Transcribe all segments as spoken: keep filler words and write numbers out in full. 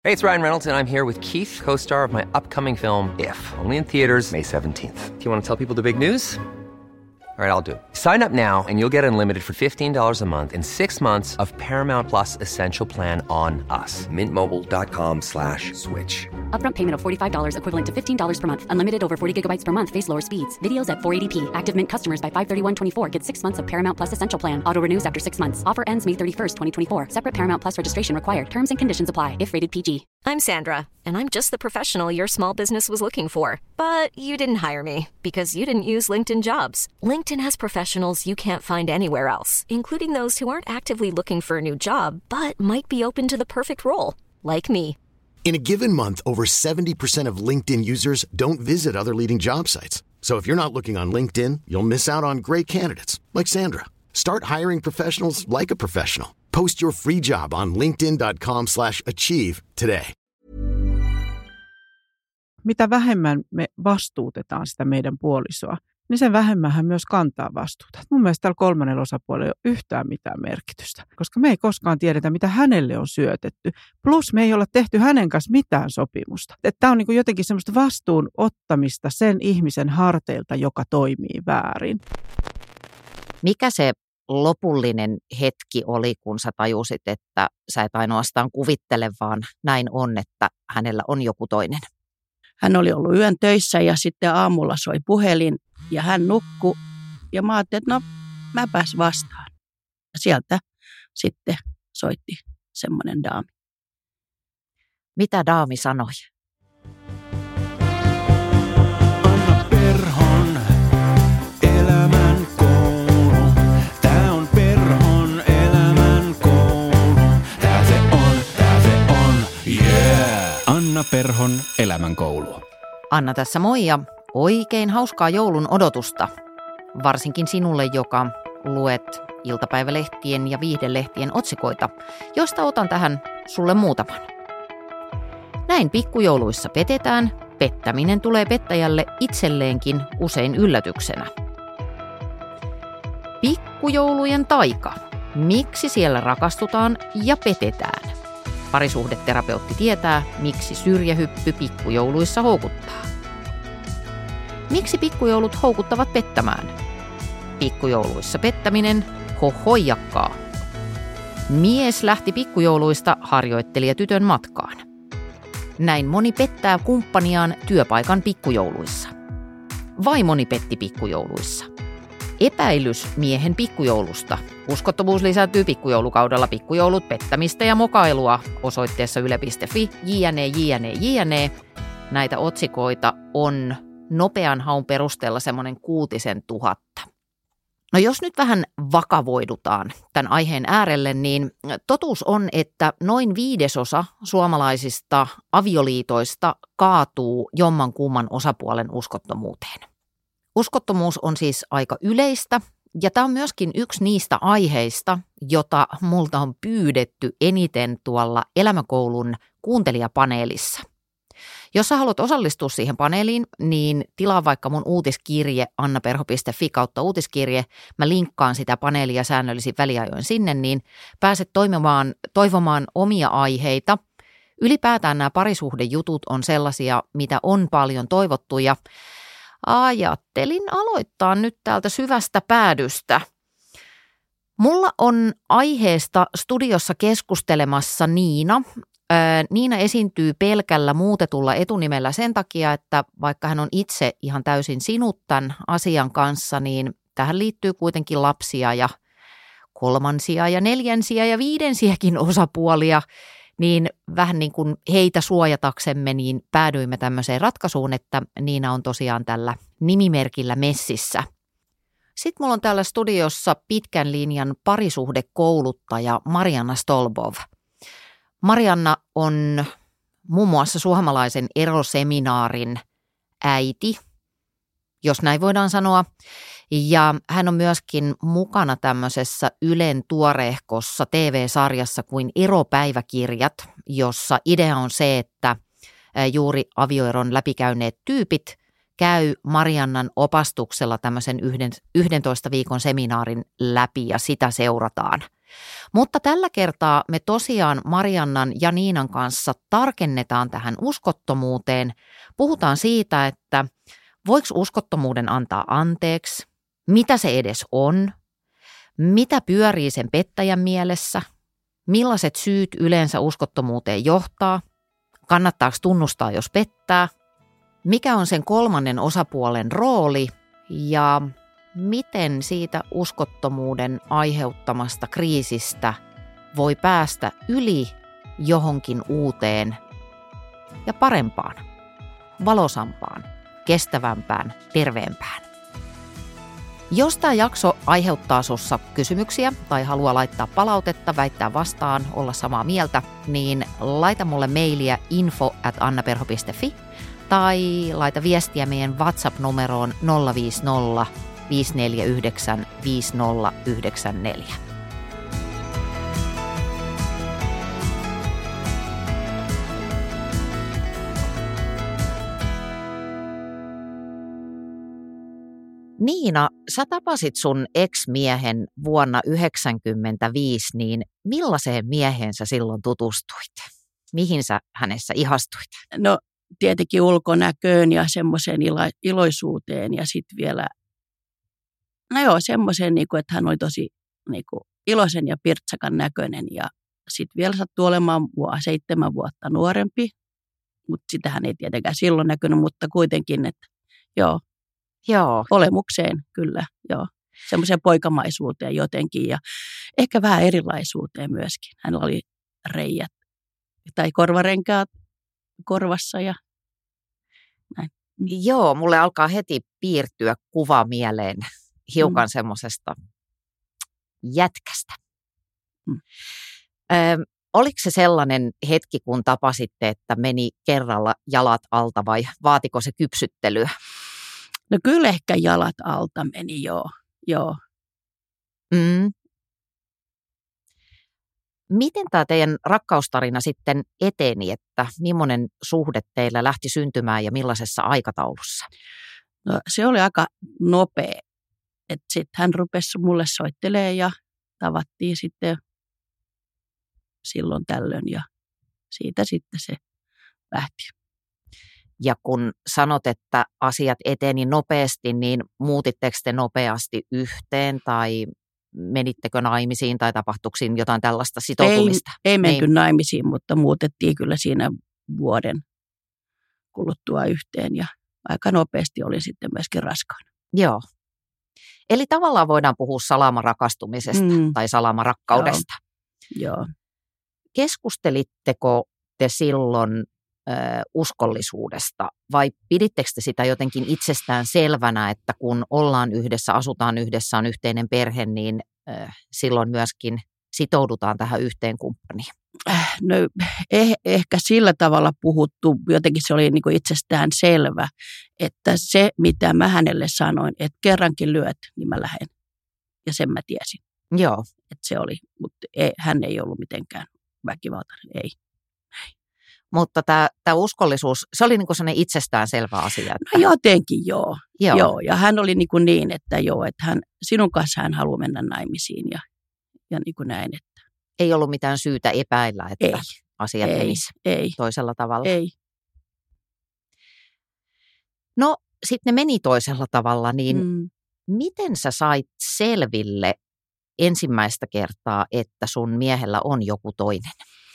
Hey, it's Ryan Reynolds, and I'm here with Keith, co-star of my upcoming film, If, only in theaters May seventeenth. Do you want to tell people the big news? All right, I'll do it. Sign up now and you'll get unlimited for fifteen dollars a month and six months of Paramount Plus Essential Plan on us. Mint Mobile dot com slash switch. Upfront payment of forty-five dollars equivalent to fifteen dollars per month. Unlimited over forty gigabytes per month. Face lower speeds. Videos at four eighty p. Active Mint customers by five thirty-one twenty-four get six months of Paramount Plus Essential Plan. Auto renews after six months. Offer ends May thirty-first, twenty twenty-four. Separate Paramount Plus registration required. Terms and conditions apply if rated P G. I'm Sandra, and I'm just the professional your small business was looking for. But you didn't hire me because you didn't use LinkedIn Jobs. LinkedIn has professionals you can't find anywhere else, including those who aren't actively looking for a new job, but might be open to the perfect role, like me. In a given month, over seventy percent of LinkedIn users don't visit other leading job sites. So if you're not looking on LinkedIn, you'll miss out on great candidates like Sandra. Start hiring professionals like a professional. Post your free job on linkedin dot com slash achieve today. Mitä vähemmän me vastuutetaan sitä meidän puolisoa, niin sen vähemmän hän myös kantaa vastuuta. Mun mielestä tällä kolmannella osapuolella ei ole yhtään mitään merkitystä, koska me ei koskaan tiedetä, mitä hänelle on syötetty. Plus me ei olla tehty hänen kanssa mitään sopimusta. Tämä on niin kuin jotenkin semmoista vastuun ottamista sen ihmisen harteilta, joka toimii väärin. Mikä se lopullinen hetki oli, kun sä tajusit, että sä et ainoastaan kuvittele, vaan näin on, että hänellä on joku toinen? Hän oli ollut yön töissä ja sitten aamulla soi puhelin ja hän nukkui. Ja mä ajattelin, että no mäpäs vastaan. Ja sieltä sitten soitti semmoinen daami. Mitä daami sanoi? Anna Perhon elämän koulu. Tää on Perhon elämän koulu. Tää se on, tää se on, yeah! Anna Perhon elämän koulu. Anna tässä moi ja oikein hauskaa joulun odotusta. Varsinkin sinulle, joka luet iltapäivälehtien ja viihdelehtien otsikoita, josta otan tähän sulle muutaman. Näin pikkujouluissa petetään. Pettäminen tulee pettäjälle itselleenkin usein yllätyksenä. Pikkujoulujen taika. Miksi siellä rakastutaan ja petetään? Parisuhdeterapeutti tietää, miksi syrjähyppy pikkujouluissa houkuttaa. Miksi pikkujoulut houkuttavat pettämään? Pikkujouluissa pettäminen hohoijakkaa. Mies lähti pikkujouluista harjoittelijatytön matkaan. Näin moni pettää kumppaniaan työpaikan pikkujouluissa. Vaimoni petti pikkujouluissa. Epäilys miehen pikkujoulusta. Uskottomuus lisääntyy pikkujoulukaudella. Pikkujoulut, pettämistä ja mokailua osoitteessa yle piste fi, jne, jne, jne. Näitä otsikoita on nopean haun perusteella semmoinen kuutisen tuhatta. No jos nyt vähän vakavoidutaan tämän aiheen äärelle, niin totuus on, että noin viidesosa suomalaisista avioliitoista kaatuu jomman kumman osapuolen uskottomuuteen. Uskottomuus on siis aika yleistä ja tämä on myöskin yksi niistä aiheista, jota multa on pyydetty eniten tuolla Elämäkoulun kuuntelijapaneelissa. Jos sä haluat osallistua siihen paneeliin, niin tilaa vaikka mun uutiskirje annaperho piste fi kautta uutiskirje. Mä linkkaan sitä paneelia säännöllisin väliajoin sinne, niin pääset toimimaan, toivomaan omia aiheita. Ylipäätään nämä parisuhdejutut on sellaisia, mitä on paljon toivottu ja ajattelin aloittaa nyt täältä syvästä päädystä. Mulla on aiheesta studiossa keskustelemassa Niina. Niina esiintyy pelkällä muutetulla etunimellä sen takia, että vaikka hän on itse ihan täysin sinut tämän asian kanssa, niin tähän liittyy kuitenkin lapsia ja kolmansia ja neljänsiä ja viidensiäkin osapuolia, niin vähän niin kuin heitä suojataksemme, niin päädyimme tämmöiseen ratkaisuun, että Niina on tosiaan tällä nimimerkillä messissä. Sitten mulla on täällä studiossa pitkän linjan parisuhdekouluttaja Marianna Stolbov. Marianna on muun muassa suomalaisen eroseminaarin äiti, jos näin voidaan sanoa. Ja hän on myöskin mukana tämmöisessä Ylen tuoreehkossa T V-sarjassa kuin Eropäiväkirjat, jossa idea on se, että juuri avioeron läpikäyneet tyypit käy Mariannan opastuksella tämmöisen yhdentoista viikon seminaarin läpi ja sitä seurataan. Mutta tällä kertaa me tosiaan Mariannan ja Niinan kanssa tarkennetaan tähän uskottomuuteen. Puhutaan siitä, että voiko uskottomuuden antaa anteeksi, mitä se edes on, mitä pyörii sen pettäjän mielessä, millaiset syyt yleensä uskottomuuteen johtaa, kannattaako tunnustaa, jos pettää, mikä on sen kolmannen osapuolen rooli ja miten siitä uskottomuuden aiheuttamasta kriisistä voi päästä yli johonkin uuteen ja parempaan, valosampaan, kestävämpään, terveempään. Jos tämä jakso aiheuttaa sussa kysymyksiä tai haluaa laittaa palautetta, väittää vastaan, olla samaa mieltä, niin laita mulle mailia info at annaperho piste fi tai laita viestiä meidän WhatsApp-numeroon nolla viisi nolla viisi neljä yhdeksän viisi nolla yhdeksän neljä. Niina, sä tapasit sun ex-miehen vuonna yhdeksänkymmentäviisi, niin millaiseen mieheen sä silloin tutustuit? Mihin sä hänessä ihastuit? No tietenkin ulkonäköön ja semmoiseen ilo- iloisuuteen ja sitten vielä, no joo, semmoiseen, niin kuin, että hän oli tosi niin kuin, iloisen ja pirtsakan näköinen ja sitten vielä sattui olemaan mua seitsemän vuotta nuorempi, mutta sitähän ei tietenkään silloin näkynyt, mutta kuitenkin, että joo. Joo. Olemukseen kyllä, joo. Semmoiseen poikamaisuuteen jotenkin ja ehkä vähän erilaisuuteen myöskin. Hänellä oli reijät tai korvarenkaat korvassa ja näin. Joo, mulle alkaa heti piirtyä kuva mieleen hiukan mm. semmoisesta jätkästä. Mm. Ö, oliko se sellainen hetki, kun tapasitte, että meni kerralla jalat alta vai vaatiko se kypsyttelyä? No kyllä ehkä jalat alta meni, joo. joo. Mm. Miten tämä teidän rakkaustarina sitten eteni, että millainen suhde teillä lähti syntymään ja millaisessa aikataulussa? No se oli aika nopea. Sitten hän rupesi mulle soittelemaan ja tavattiin sitten silloin tällöin ja siitä sitten se lähti. Ja kun sanot, että asiat eteni nopeasti, niin muutitteko te nopeasti yhteen tai menittekö naimisiin tai tapahtuiko siinä jotain tällaista sitoutumista? Ei, ei menty naimisiin, mutta muutettiin kyllä siinä vuoden kuluttua yhteen ja aika nopeasti oli sitten myöskin raskaana. Joo. Eli tavallaan voidaan puhua salamarakastumisesta mm. tai salamarakkaudesta. Joo. Joo. Keskustelitteko te silloin uskollisuudesta vai pidittekö te sitä jotenkin itsestään selvänä, että kun ollaan yhdessä, asutaan yhdessä, on yhteinen perhe, niin äh, silloin myöskin sitoudutaan tähän yhteen kumppaniin? No eh, ehkä sillä tavalla puhuttu, jotenkin se oli niin kuin itsestään selvä, että se mitä mä hänelle sanoin, että kerrankin lyöt, niin mä lähden. Ja sen mä tiesin. Joo. Että se oli, mutta ei, hän ei ollut mitenkään väkivaltainen, ei. Mutta tämä, tämä uskollisuus, se oli niin kuin sellainen itsestäänselvä asia. Että... No jotenkin joo. joo. joo. Ja hän oli niin, kuin niin että joo, että hän, sinun kanssa hän haluaa mennä naimisiin ja, ja niin kuin näin. Että... Ei ollut mitään syytä epäillä, että ei. asiat ei. menisi ei. toisella tavalla. Ei. No sitten ne meni toisella tavalla, niin mm. miten sä sait selville ensimmäistä kertaa, että sun miehellä on joku toinen?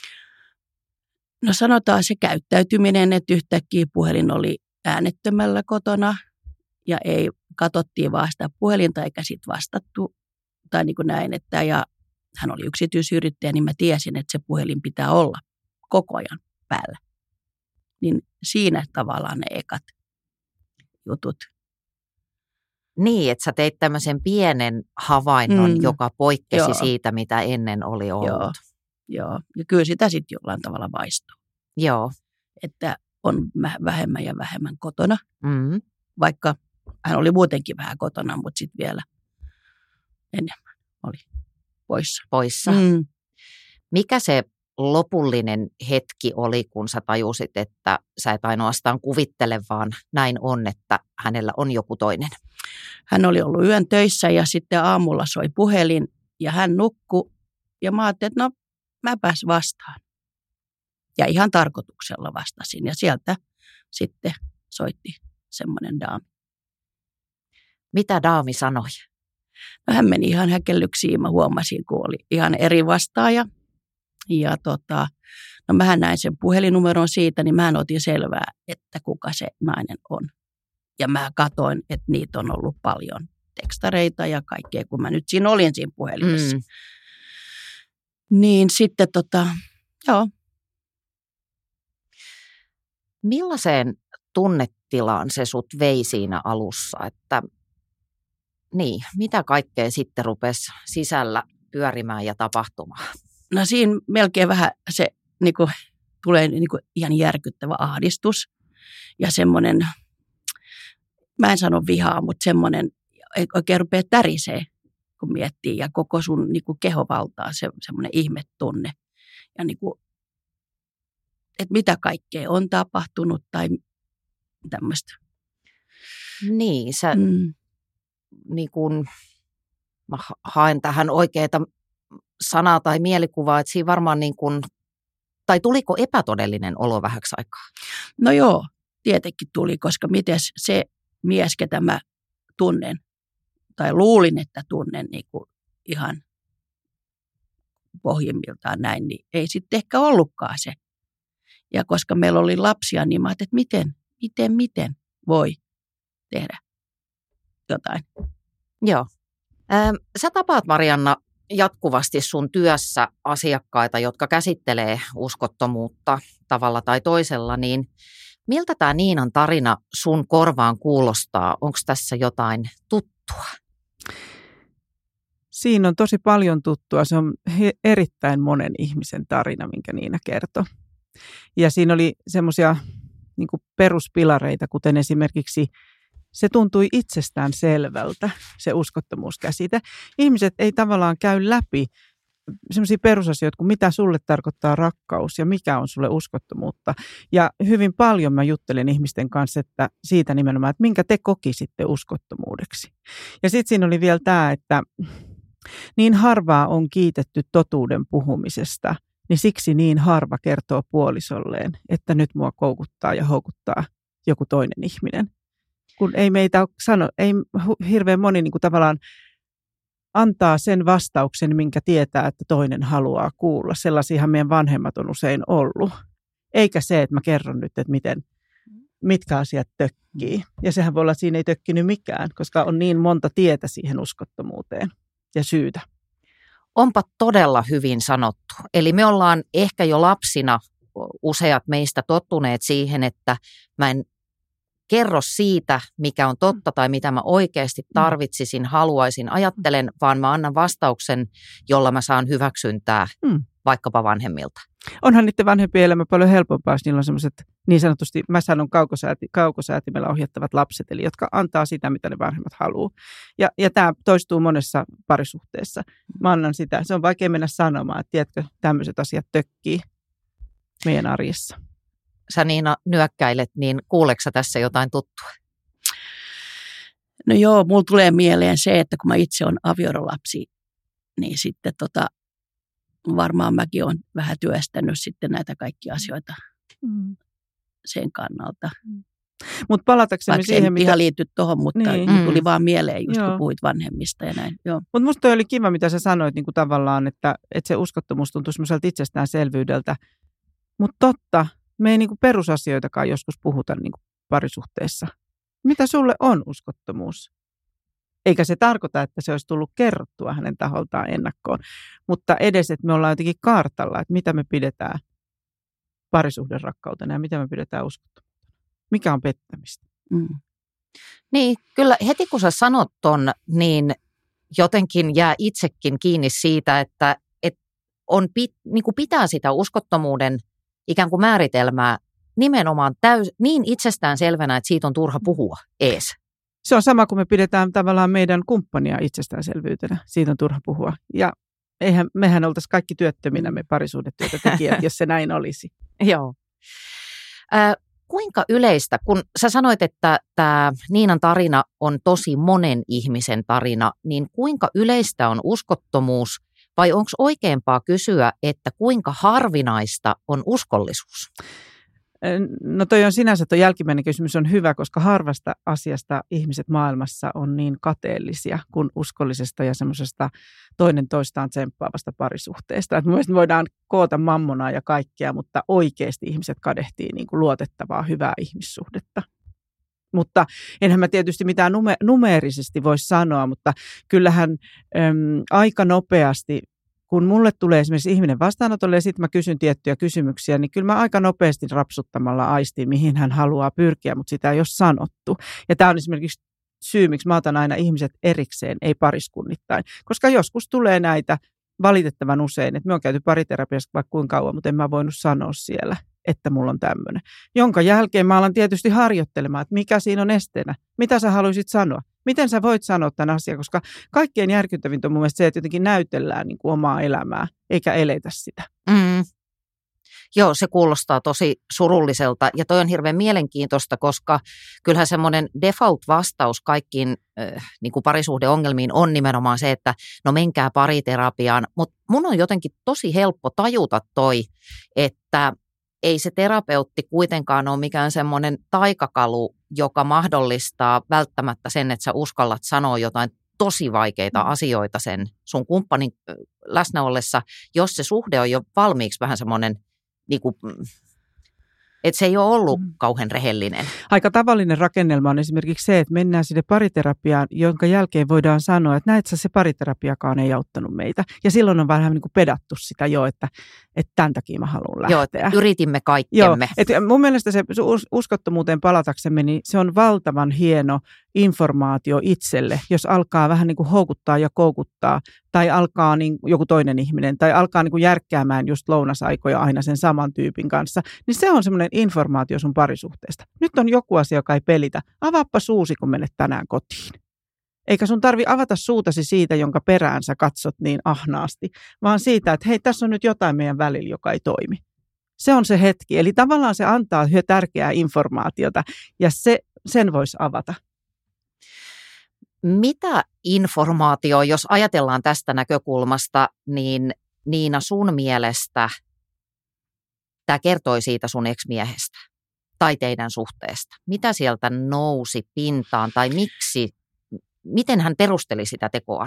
No sanotaan se käyttäytyminen, että yhtäkkiä puhelin oli äänettömällä kotona ja ei katsottiin vaan sitä puhelinta eikä sitten vastattu tai niin kuin näin, että ja hän oli yksityisyrittäjä, niin mä tiesin, että se puhelin pitää olla koko ajan päällä. Niin siinä tavallaan ne ekat jutut. Niin, että sä teit tämmöisen pienen havainnon, mm. joka poikkesi Joo. siitä, mitä ennen oli ollut. Joo. Joo, ja kyllä sitä sitten jollain tavalla vaistuu. Joo. Että on vähemmän ja vähemmän kotona, mm. vaikka hän oli muutenkin vähän kotona, mutta sitten vielä enemmän oli poissa. Poissa. Mm. Mikä se lopullinen hetki oli, kun sä tajusit, että sä et ainoastaan kuvittele, vaan näin on, että hänellä on joku toinen? Hän oli ollut yön töissä ja sitten aamulla soi puhelin ja hän nukkui Ja mä ajattelin, että no mäpäs vastaan. Ja ihan tarkoituksella vastasin. Ja sieltä sitten soitti semmoinen daami. Mitä daami sanoi? No hän meni ihan häkellyksiin. Mä huomasin, kun oli ihan eri vastaaja. Ja tota, no mähän näin sen puhelinnumeron siitä, niin mä otin selvää, että kuka se nainen on. Ja mä katoin, että niitä on ollut paljon tekstareita ja kaikkea, kun mä nyt siinä olin siinä puhelimessa. Mm. Niin sitten tota, joo. Millaiseen tunnetilaan se sut vei siinä alussa, että niin, mitä kaikkea sitten rupesi sisällä pyörimään ja tapahtumaan? No siinä melkein vähän se niin kuin, tulee niin kuin, ihan järkyttävä ahdistus ja semmoinen, mä en sano vihaa, mutta semmoinen oikein rupeaa tärisee, kun miettii ja koko sun niin kuin, keho valtaa se, semmoinen ihmetunne ja niin kuin, että mitä kaikkea on tapahtunut tai tämmöistä. Niin, sä Mm. niin kun, mä haen tähän oikeaa sanaa tai mielikuvaa, että siinä varmaan niin kun, tai tuliko epätodellinen olo vähäksi aikaa? No joo, tietenkin tuli, koska miten se mies, ketä mä tunnen, tai luulin, että tunnen niin kuin ihan pohjimmiltaan näin, niin ei sitten ehkä ollutkaan se. Ja koska meillä oli lapsia, niin mä ajattelin, että miten, miten, miten voi tehdä jotain. Joo. Ähm, sä tapaat, Marianna, jatkuvasti sun työssä asiakkaita, jotka käsittelee uskottomuutta tavalla tai toisella, niin miltä tämä Niinan tarina sun korvaan kuulostaa? Onko tässä jotain tuttua? Siinä on tosi paljon tuttua. Se on he- erittäin monen ihmisen tarina, minkä Niina kertoi. Ja siinä oli semmoisia niin kuin peruspilareita, kuten esimerkiksi se tuntui itsestään selvältä, se uskottomuuskäsite. Ihmiset ei tavallaan käy läpi semmoisia perusasioita kuin mitä sulle tarkoittaa rakkaus ja mikä on sulle uskottomuutta. Ja hyvin paljon mä juttelin ihmisten kanssa että siitä nimenomaan, että minkä te kokisitte uskottomuudeksi. Ja sitten siinä oli vielä tämä, että niin harvaa on kiitetty totuuden puhumisesta, niin siksi niin harva kertoo puolisolleen, että nyt mua koukuttaa ja houkuttaa joku toinen ihminen. Kun ei meitä sano, ei hirveän moni niin kuin tavallaan antaa sen vastauksen, minkä tietää, että toinen haluaa kuulla. Sellaisiahan meidän vanhemmat on usein ollut. Eikä se, että mä kerron nyt, että miten, mitkä asiat tökkii. Ja sehän voi olla, että siinä ei tökkinyt mikään, koska on niin monta tietä siihen uskottomuuteen ja syytä. Onpa todella hyvin sanottu. Eli me ollaan ehkä jo lapsina useat meistä tottuneet siihen, että mä en kerro siitä, mikä on totta tai mitä mä oikeasti tarvitsisin, haluaisin, ajattelen, vaan mä annan vastauksen, jolla mä saan hyväksyntää mm. vaikkapa vanhemmilta. Onhan niiden vanhempien elämä paljon helpompaa, jos niillä on semmoiset niin sanotusti, mä sanon kaukosääti, kaukosäätimellä ohjattavat lapset, eli jotka antaa sitä, mitä ne vanhemmat haluaa. Ja, ja tämä toistuu monessa parisuhteessa. Mä annan sitä, se on vaikea mennä sanomaan, että tiedätkö, tämmöiset asiat tökkii meidän arjessa. Sä Niina nyökkäilet, niin kuuleeko tässä jotain tuttua? No joo, mulla tulee mieleen se, että kun mä itse olen avioerolapsi, niin sitten tota, varmaan mäkin olen vähän työstänyt sitten näitä kaikkia asioita mm. sen kannalta. Mm. Mutta palataksemme Vaikka siihen, en mitä... ihan liity tuohon, mutta niin. tuli mm. vaan mieleen just joo. kun puhuit vanhemmista ja näin. Mutta musta toi oli kiva, mitä sä sanoit niin kuin tavallaan, että, että se uskottomuus tuntui semmoiselta itsestäänselvyydeltä. Mutta totta, me ei niin kuin perusasioitakaan joskus puhuta niin kuin parisuhteessa. Mitä sulle on uskottomuus? Eikä se tarkoita, että se olisi tullut kerrottua hänen taholtaan ennakkoon, mutta edes, että me ollaan jotenkin kartalla, että mitä me pidetään parisuhden rakkautena ja mitä me pidetään uskottomuutena. Mikä on pettämistä? Mm. Niin, kyllä heti kun sä sanot ton, niin jotenkin jää itsekin kiinni siitä, että, että on pit, niin kuin pitää sitä uskottomuuden ikään kuin määritelmää nimenomaan täys, niin itsestään selvänä, että siitä on turha puhua ees. Se on sama kuin me pidetään tavallaan meidän kumppania itsestäänselvyytenä. Siitä on turha puhua. Ja eihän, mehän oltaisiin kaikki työttöminä me parisuhdetyötä tekijät, jos se näin olisi. Joo. Äh, kuinka yleistä, kun sä sanoit, että tämä Niinan tarina on tosi monen ihmisen tarina, niin kuinka yleistä on uskottomuus Vai onko oikeampaa kysyä, että kuinka harvinaista on uskollisuus? No toi on sinänsä, tuo jälkimmäinen kysymys on hyvä, koska harvasta asiasta ihmiset maailmassa on niin kateellisia kuin uskollisesta ja semmoisesta toinen toistaan tsemppaavasta parisuhteesta. Että mielestäni voidaan koota mammonaa ja kaikkea, mutta oikeasti ihmiset kadehtii niin kuin luotettavaa, hyvää ihmissuhdetta. Mutta enhän mä tietysti mitään nume- numeerisesti voi sanoa, mutta kyllähän äm, aika nopeasti, kun mulle tulee esimerkiksi ihminen vastaanotolle ja sitten mä kysyn tiettyjä kysymyksiä, niin kyllä mä aika nopeasti rapsuttamalla aistin, mihin hän haluaa pyrkiä, mutta sitä ei ole sanottu. Ja tämä on esimerkiksi syy, miksi mä otan aina ihmiset erikseen, ei pariskunnittain. Koska joskus tulee näitä valitettavan usein, että me on käyty pariterapiassa vaikka kuinka kauan, mutta en mä voinut sanoa siellä, että mulla on tämmöinen. Jonka jälkeen mä alan tietysti harjoittelemaan, että mikä siinä on esteenä, mitä sä haluaisit sanoa. Miten sä voit sanoa tämän asian, koska kaikkein järkyttävintä on mun mielestä se, että jotenkin näytellään niin kuin omaa elämää, eikä eletä sitä. Mm. Joo, se kuulostaa tosi surulliselta ja toi on hirveän mielenkiintoista, koska kyllähän semmoinen default-vastaus kaikkiin äh, niin kuin parisuhdeongelmiin on nimenomaan se, että no menkää pariterapiaan, mutta mun on jotenkin tosi helppo tajuta toi, että ei se terapeutti kuitenkaan ole mikään semmoinen taikakalu, joka mahdollistaa välttämättä sen, että sä uskallat sanoa jotain tosi vaikeita asioita sen sun kumppanin läsnä ollessa, jos se suhde on jo valmiiksi vähän semmoinen, niin kuin, että se ei ole ollut kauhean rehellinen. Aika tavallinen rakennelma on esimerkiksi se, että mennään sinne pariterapiaan, jonka jälkeen voidaan sanoa, että näet sä, se pariterapiakaan ei auttanut meitä. Ja silloin on vähän niin kuin pedattu sitä jo, että, että tämän takia mä haluan lähteä. Joo, yritimme kaikkemme. Joo, että mun mielestä se uskottomuuteen palataksemme, niin se on valtavan hieno informaatio itselle, jos alkaa vähän niin kuin houkuttaa ja koukuttaa, tai alkaa niin joku toinen ihminen, tai alkaa niin kuin järkkäämään just lounasaikoja aina sen saman tyypin kanssa, niin se on semmoinen informaatio sun parisuhteesta. Nyt on joku asia, joka ei pelitä. Avaappa suusi, kun menet tänään kotiin. Eikä sun tarvi avata suutasi siitä, jonka perään sä katsot niin ahnaasti, vaan siitä, että hei, tässä on nyt jotain meidän välillä, joka ei toimi. Se on se hetki. Eli tavallaan se antaa tärkeää informaatiota, ja se, sen voisi avata. Mitä informaatio, jos ajatellaan tästä näkökulmasta, niin Niina sun mielestä tämä kertoi siitä sun ex-miehestä tai teidän suhteesta? Mitä sieltä nousi pintaan tai miksi, miten hän perusteli sitä tekoaan?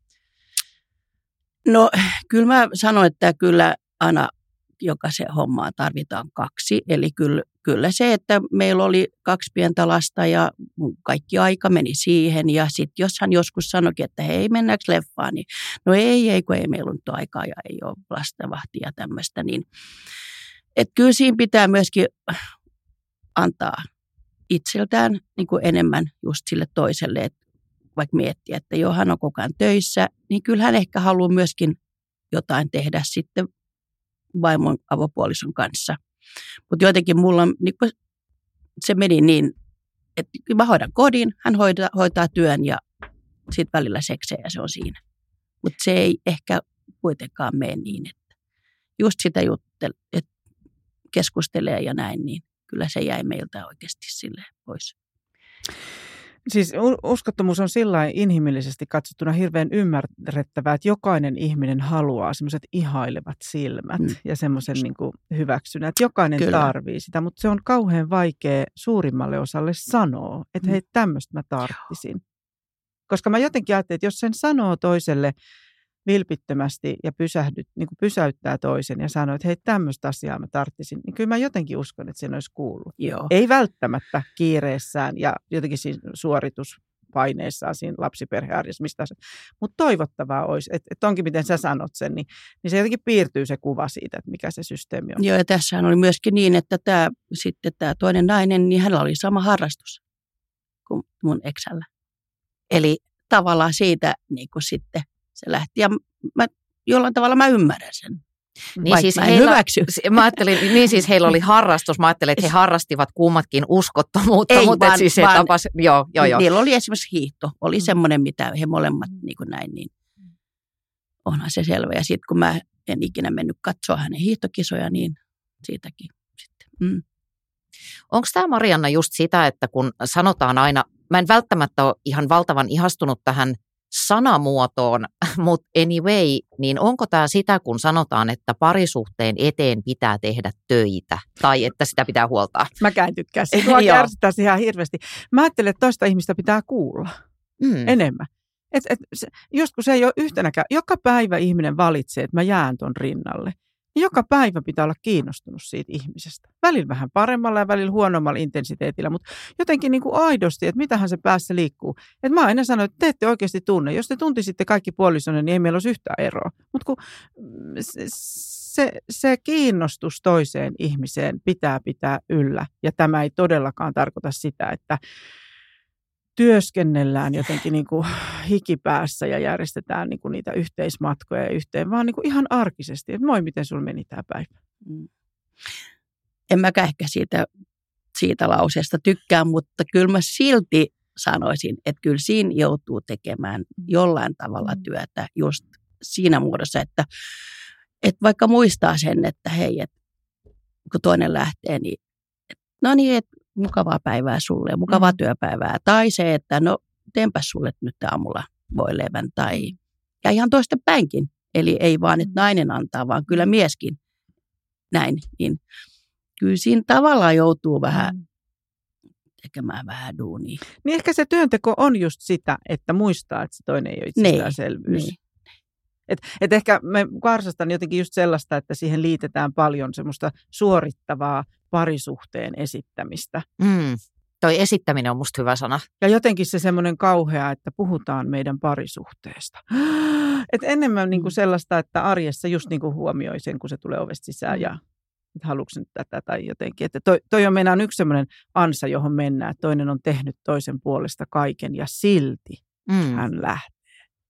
No kyllä mä sanoin, että kyllä aina jokaisen hommaan tarvitaan kaksi. Eli kyllä, kyllä se, että meillä oli kaksi pientä lasta ja kaikki aika meni siihen. Ja sitten jos hän joskus sanoikin, että hei, mennäänkö leffaan, niin no ei, ei, kun ei meillä ole aikaa ja ei ole lastenvahtia ja tämmöistä. Niin, että kyllä siinä pitää myöskin antaa itseltään niin kuin enemmän just sille toiselle, että vaikka miettiä, että joo, hän on koko ajan töissä, niin kyllä hän ehkä haluaa myöskin jotain tehdä sitten vaimon avopuolison kanssa. Mutta jotenkin mulla niin se meni niin, että mä hoidan kodin, hän hoitaa, hoitaa työn ja sitten välillä seksejä ja se on siinä. Mutta se ei ehkä kuitenkaan mene niin, että just sitä juttel, että keskustelee ja näin, niin kyllä se jäi meiltä oikeasti silleen pois. Siis uskottomuus on sillain inhimillisesti katsottuna hirveän ymmärrettävää, että jokainen ihminen haluaa semmoiset ihailevat silmät mm. ja semmoisen niin kuin hyväksynnän, että jokainen Kyllä. tarvii sitä, mutta se on kauhean vaikea suurimmalle osalle sanoa, että mm. hei, tämmöistä mä tarttisin. Koska mä jotenkin ajattelin, että jos sen sanoo toiselle vilpittömästi ja pysähdyt, niin kuin pysäyttää toisen ja sanoo, että hei, tämmöistä asiaa mä tarttisin, niin kyllä mä jotenkin uskon, että sen olisi kuullut. Joo. Ei välttämättä kiireessään ja jotenkin siinä suorituspaineessaan siinä lapsiperhearjessa, mistä se, mutta toivottavaa olisi, että, että onkin miten sä sanot sen, niin, niin se jotenkin piirtyy se kuva siitä, että mikä se systeemi on. Joo, ja tässähän oli myöskin niin, että tämä, sitten tämä toinen nainen, niin hänellä oli sama harrastus kuin mun eksällä. Eli tavallaan siitä niin kuin sitten se lähti ja mä, jollain tavalla mä ymmärrän sen, niin siis mä en heillä, hyväksy. Mä ajattelin, niin siis heillä oli harrastus, mä ajattelin, että he harrastivat kummatkin uskottomuutta, Ei, mutta vaan, siis se vaan, tapas, joo, joo, joo. Niillä oli esimerkiksi hiihto, oli mm. semmoinen, mitä he molemmat niin kuin näin, niin onhan se selvä. Ja sitten kun mä en ikinä mennyt katsoa hänen hiihtokisoja, niin siitäkin sitten. Mm. Onko tämä, Marianna, just sitä, että kun sanotaan aina, mä en välttämättä ole ihan valtavan ihastunut tähän sanamuotoon, mutta anyway, niin onko tämä sitä, kun sanotaan, että parisuhteen eteen pitää tehdä töitä tai että sitä pitää huoltaa? Mäkään tykkään siitä. Mua kärsittää ihan hirveästi. Mä ajattelen, että toista ihmistä pitää kuulla mm. enemmän. Et, et, se, just kun se ei ole yhtenäkään, joka päivä ihminen valitsee, että mä jään ton rinnalle. Joka päivä pitää olla kiinnostunut siitä ihmisestä. Välillä vähän paremmalla ja välillä huonommalla intensiteetillä, mutta jotenkin niin kuin aidosti, että mitähän se päässä liikkuu. Et mä aina sanoin, että te ette oikeasti tunne. Jos te tuntisitte kaikki puolisonne, niin ei meillä olisi yhtään eroa. Mutta kun se, se, se kiinnostus toiseen ihmiseen pitää pitää yllä. Ja tämä ei todellakaan tarkoita sitä, että työskennellään jotenkin niin kuin hikipäässä ja järjestetään niin kuin niitä yhteismatkoja yhteen, vaan niin kuin ihan arkisesti, että moi, miten sulla meni tämä päivä. En mäkään ehkä siitä, siitä lauseesta tykkää, mutta kyllä mä silti sanoisin, että kyllä siinä joutuu tekemään jollain tavalla työtä just siinä muodossa, että, että vaikka muistaa sen, että hei, että kun toinen lähtee, niin no niin, että mukavaa päivää sulle ja mukavaa mm. työpäivää. Tai se, että no teenpäs sulle nyt aamulla voileivän tai ja ihan toista päinkin. Eli ei vaan, että nainen antaa, vaan kyllä mieskin näin. Niin kyllä siinä tavallaan joutuu vähän tekemään vähän duunia. Niin ehkä se työnteko on just sitä, että muistaa, että se toinen ei ole itsestäänselvyys. Niin. Et, et ehkä me karsastan jotenkin just sellaista, että siihen liitetään paljon semmoista suorittavaa parisuhteen esittämistä. Mm, toi esittäminen on musta hyvä sana. Ja jotenkin se semmoinen kauhea, että puhutaan meidän parisuhteesta. Et enemmän niinku sellaista, että arjessa just niinku huomioi sen, kun se tulee ovesta sisään ja että haluatko nyt tätä tai jotenkin. Että toi, toi on meidän yksi semmoinen ansa, johon mennään. Toinen on tehnyt toisen puolesta kaiken ja silti mm. hän lähtee.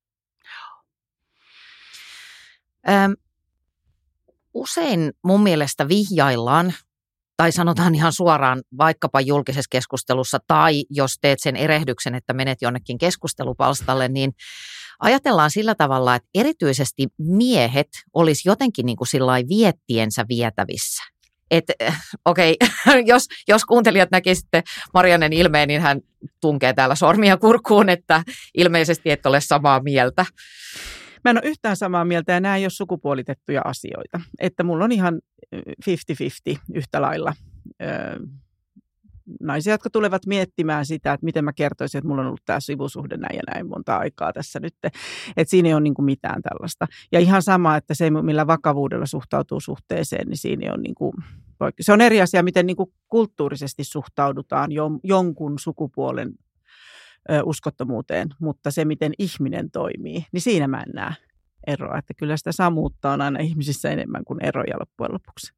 Öm, usein mun mielestä vihjaillaan, tai sanotaan ihan suoraan vaikkapa julkisessa keskustelussa, tai jos teet sen erehdyksen, että menet jonnekin keskustelupalstalle, niin ajatellaan sillä tavalla, että erityisesti miehet olisi jotenkin niin kuin sillai viettiensä vietävissä. Että okei, okay, jos, jos kuuntelijat näkisitte Mariannen ilmeen, niin hän tunkee täällä sormia kurkkuun, että ilmeisesti et ole samaa mieltä. Mä en ole yhtään samaa mieltä ja nämä ei ole sukupuolitettuja asioita. Että mulla on ihan viisikymmentä viisikymmentä yhtä lailla öö, naisia, jotka tulevat miettimään sitä, että miten mä kertoisin, että mulla on ollut tämä sivusuhde näin ja näin monta aikaa tässä nyt. Että siinä ei ole niin kuin mitään tällaista. Ja ihan sama, että se millä vakavuudella suhtautuu suhteeseen, niin siinä on niin kuin, se on eri asia, miten niin kuin kulttuurisesti suhtaudutaan jonkun sukupuolen uskottomuuteen, mutta se, miten ihminen toimii, niin siinä mä en näe eroa. Että kyllä sitä samuutta on aina ihmisissä enemmän kuin eroja loppujen lopuksi.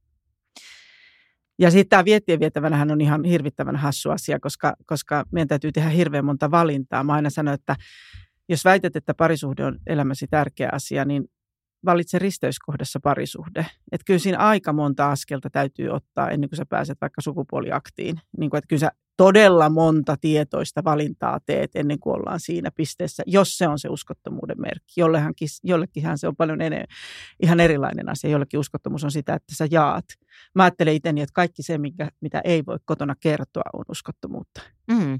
Ja sitten tämä viettien vietävänähän on ihan hirvittävän hassu asia, koska, koska meidän täytyy tehdä hirveän monta valintaa. Mä aina sanon, että jos väität, että parisuhde on elämäsi tärkeä asia, niin valitse risteyskohdassa parisuhde. Että kyllä siinä aika monta askelta täytyy ottaa ennen kuin sä pääset vaikka sukupuoliaktiin. Niin kuin, että kyllä sä todella monta tietoista valintaa teet ennen kuin ollaan siinä pisteessä, jos se on se uskottomuuden merkki. Jollehankin, jollekinhan se on paljon enemmän, ihan erilainen asia. Jollekin uskottomuus on sitä, että sä jaat. Mä ajattelen itseäni, että kaikki se, mikä, mitä ei voi kotona kertoa, on uskottomuutta. Mm.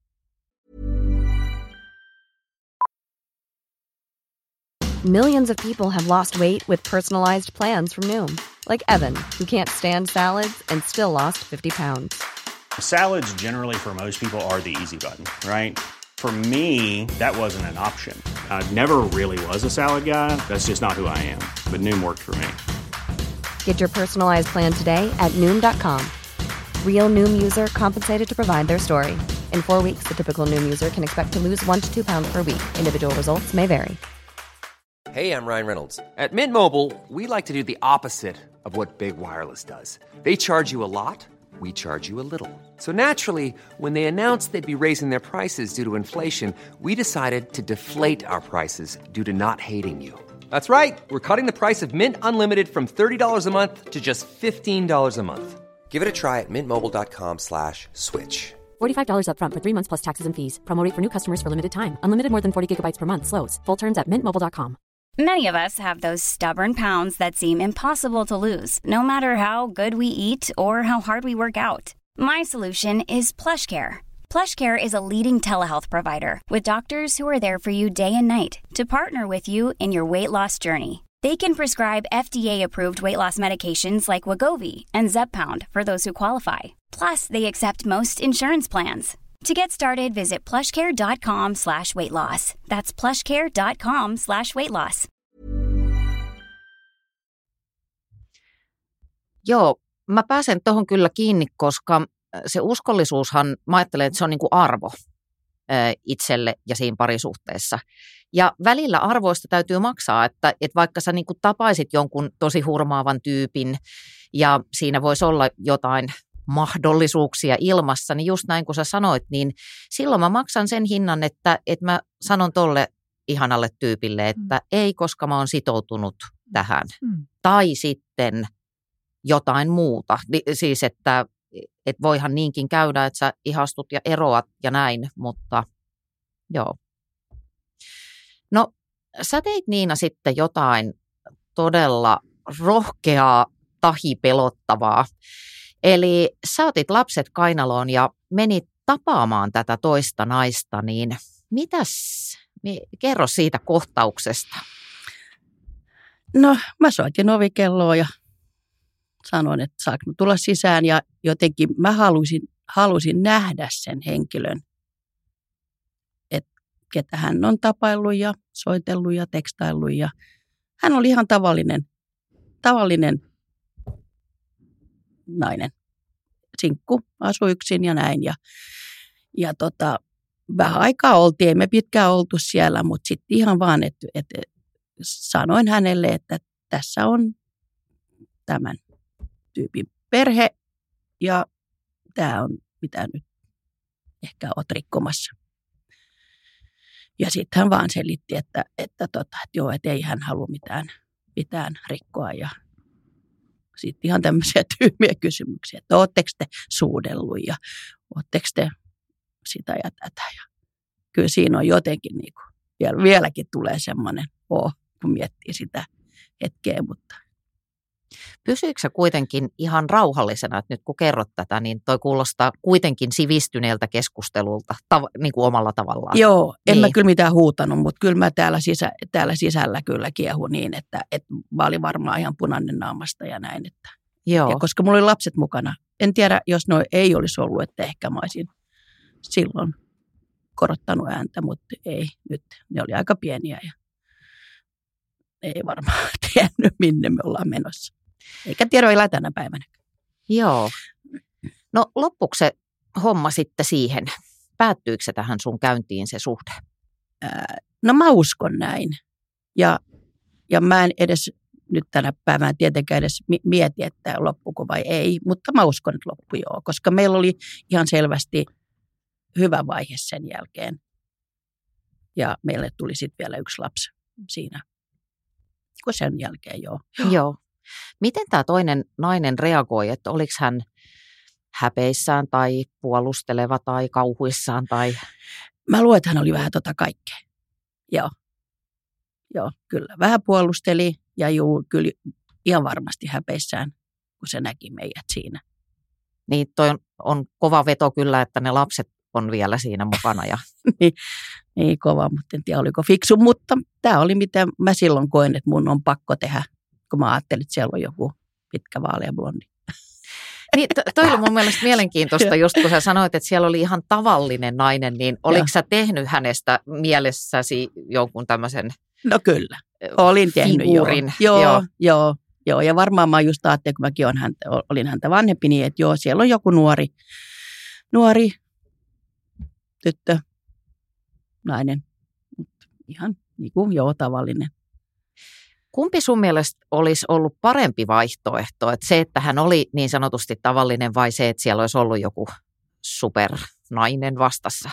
Millions of people have lost weight with personalized plans from Noom. Like Evan, who can't stand salads and still lost fifty pounds. Salads generally for most people are the easy button, right? For me, that wasn't an option. I never really was a salad guy. That's just not who I am. But Noom worked for me. Get your personalized plan today at Noom dot com. Real Noom user compensated to provide their story. In four weeks, the typical Noom user can expect to lose one to two pounds per week. Individual results may vary. Hey, I'm Ryan Reynolds. At Mint Mobile, we like to do the opposite of what Big Wireless does. They charge you a lot, we charge you a little. So naturally, when they announced they'd be raising their prices due to inflation, we decided to deflate our prices due to not hating you. That's right. We're cutting the price of Mint Unlimited from thirty dollars a month to just fifteen dollars a month. Give it a try at mintmobile.com slash switch. forty-five dollars up front for three months plus taxes and fees. Promo rate for new customers for limited time. Unlimited more than forty gigabytes per month slows. Full terms at mint mobile dot com. Many of us have those stubborn pounds that seem impossible to lose, no matter how good we eat or how hard we work out. My solution is PlushCare. PlushCare is a leading telehealth provider with doctors who are there for you day and night to partner with you in your weight loss journey. They can prescribe F D A-approved weight loss medications like Wegovy and Zepbound for those who qualify. Plus, they accept most insurance plans. To get started, visit plushcare.com slash weight loss. That's plushcare.com slash weight loss. Joo, mä pääsen tuohon kyllä kiinni, koska se uskollisuushan, mä ajattelen, että se on niin kuin arvo itselle ja siinä parisuhteessa. Ja välillä arvoista täytyy maksaa, että, että vaikka sä niin kuin tapaisit jonkun tosi hurmaavan tyypin ja siinä voisi olla jotain mahdollisuuksia ilmassa, niin just näin kuin sä sanoit, niin silloin mä maksan sen hinnan, että, että mä sanon tolle ihanalle tyypille, että mm. ei, koska mä oon sitoutunut tähän. Mm. Tai sitten jotain muuta. Siis, että et voihan niinkin käydä, että sä ihastut ja eroat ja näin, mutta joo. No, sä teit Niina sitten jotain todella rohkeaa tahi pelottavaa. Eli sä otit lapset kainaloon ja menit tapaamaan tätä toista naista, niin mitäs, kerro siitä kohtauksesta. No, mä soitin ovikelloa ja sanoin, että saanko tulla sisään ja jotenkin mä halusin, halusin nähdä sen henkilön, että ketä hän on tapaillut ja soitellut ja tekstaillut ja hän oli ihan tavallinen, tavallinen nainen, sinkku, asui yksin ja näin ja, ja tota, vähän aikaa oltiin, ei me pitkään oltu siellä, mutta sitten ihan vaan, että, että sanoin hänelle, että tässä on tämän tyypin perhe ja tämä on mitä nyt ehkä olet rikkomassa. Ja sitten hän vaan selitti, että, että, tota, että joo, että ei hän halua mitään, mitään rikkoa ja sitten ihan tämmöisiä tyhmiä kysymyksiä, että ootteko te suudellut ja ootteko te sitä ja tätä. Ja kyllä siinä on jotenkin, niin kuin, vielä, vieläkin tulee semmoinen oh, kun miettii sitä hetkeä, mutta pysyykö sä kuitenkin ihan rauhallisena, että nyt kun kerrot tätä, niin toi kuulostaa kuitenkin sivistyneeltä keskustelulta tav- niin kuin omalla tavallaan. Joo, en niin. mä kyllä mitään huutanut, mutta kyllä mä täällä, sisä, täällä sisällä kyllä kiehun niin, että, että mä olin varmaan ihan punainen naamasta ja näin. Että, Joo. Ja koska mulla oli lapset mukana. En tiedä, jos ne ei olisi ollut, että ehkä mä olisin silloin korottanut ääntä, mutta ei nyt. Ne oli aika pieniä ja ei varmaan tiennyt, minne me ollaan menossa. Eikä tiedä elää tänä päivänä. Joo. No loppuiko se homma sitten siihen? Päättyykö se tähän sun käyntiin se suhde? Ää, no mä uskon näin. Ja, ja mä en edes nyt tänä päivänä tietenkään edes mieti, että loppuko vai ei. Mutta mä uskon, että loppu joo. Koska meillä oli ihan selvästi hyvä vaihe sen jälkeen. Ja meille tuli sitten vielä yksi lapsi siinä. Kun sen jälkeen joo. Joo. joo. Miten tämä toinen nainen reagoi, että oliko hän häpeissään tai puolusteleva tai kauhuissaan? Tai... Mä luulen, että hän oli vähän tota kaikkea. Joo, Joo kyllä. Vähän puolusteli ja juu, kyllä ihan varmasti häpeissään, kun se näki meidät siinä. Niin toi on, on kova veto kyllä, että ne lapset on vielä siinä mukana. Ja... niin, niin kova, mutta en tiedä oliko fiksu, mutta tämä oli mitä mä silloin koin, että mun on pakko tehdä. Kun mä ajattelin, että siellä on joku pitkä vaalea blondi. Niin, toi oli mun mielestä mielenkiintoista, just kun sä sanoit, että siellä oli ihan tavallinen nainen, niin oliko sä tehnyt hänestä mielessäsi jonkun tämmöisen no kyllä, olin tehnyt figuurin? Joo, joo, joo, joo. Ja varmaan mä just ajattelin, kun mäkin häntä, olin häntä vanhempi, niin että joo, siellä on joku nuori, nuori tyttö, nainen, mutta ihan niin kuin joo, tavallinen. Kumpi sun mielestä olisi ollut parempi vaihtoehto, että se, että hän oli niin sanotusti tavallinen vai se, että siellä olisi ollut joku supernainen vastassa?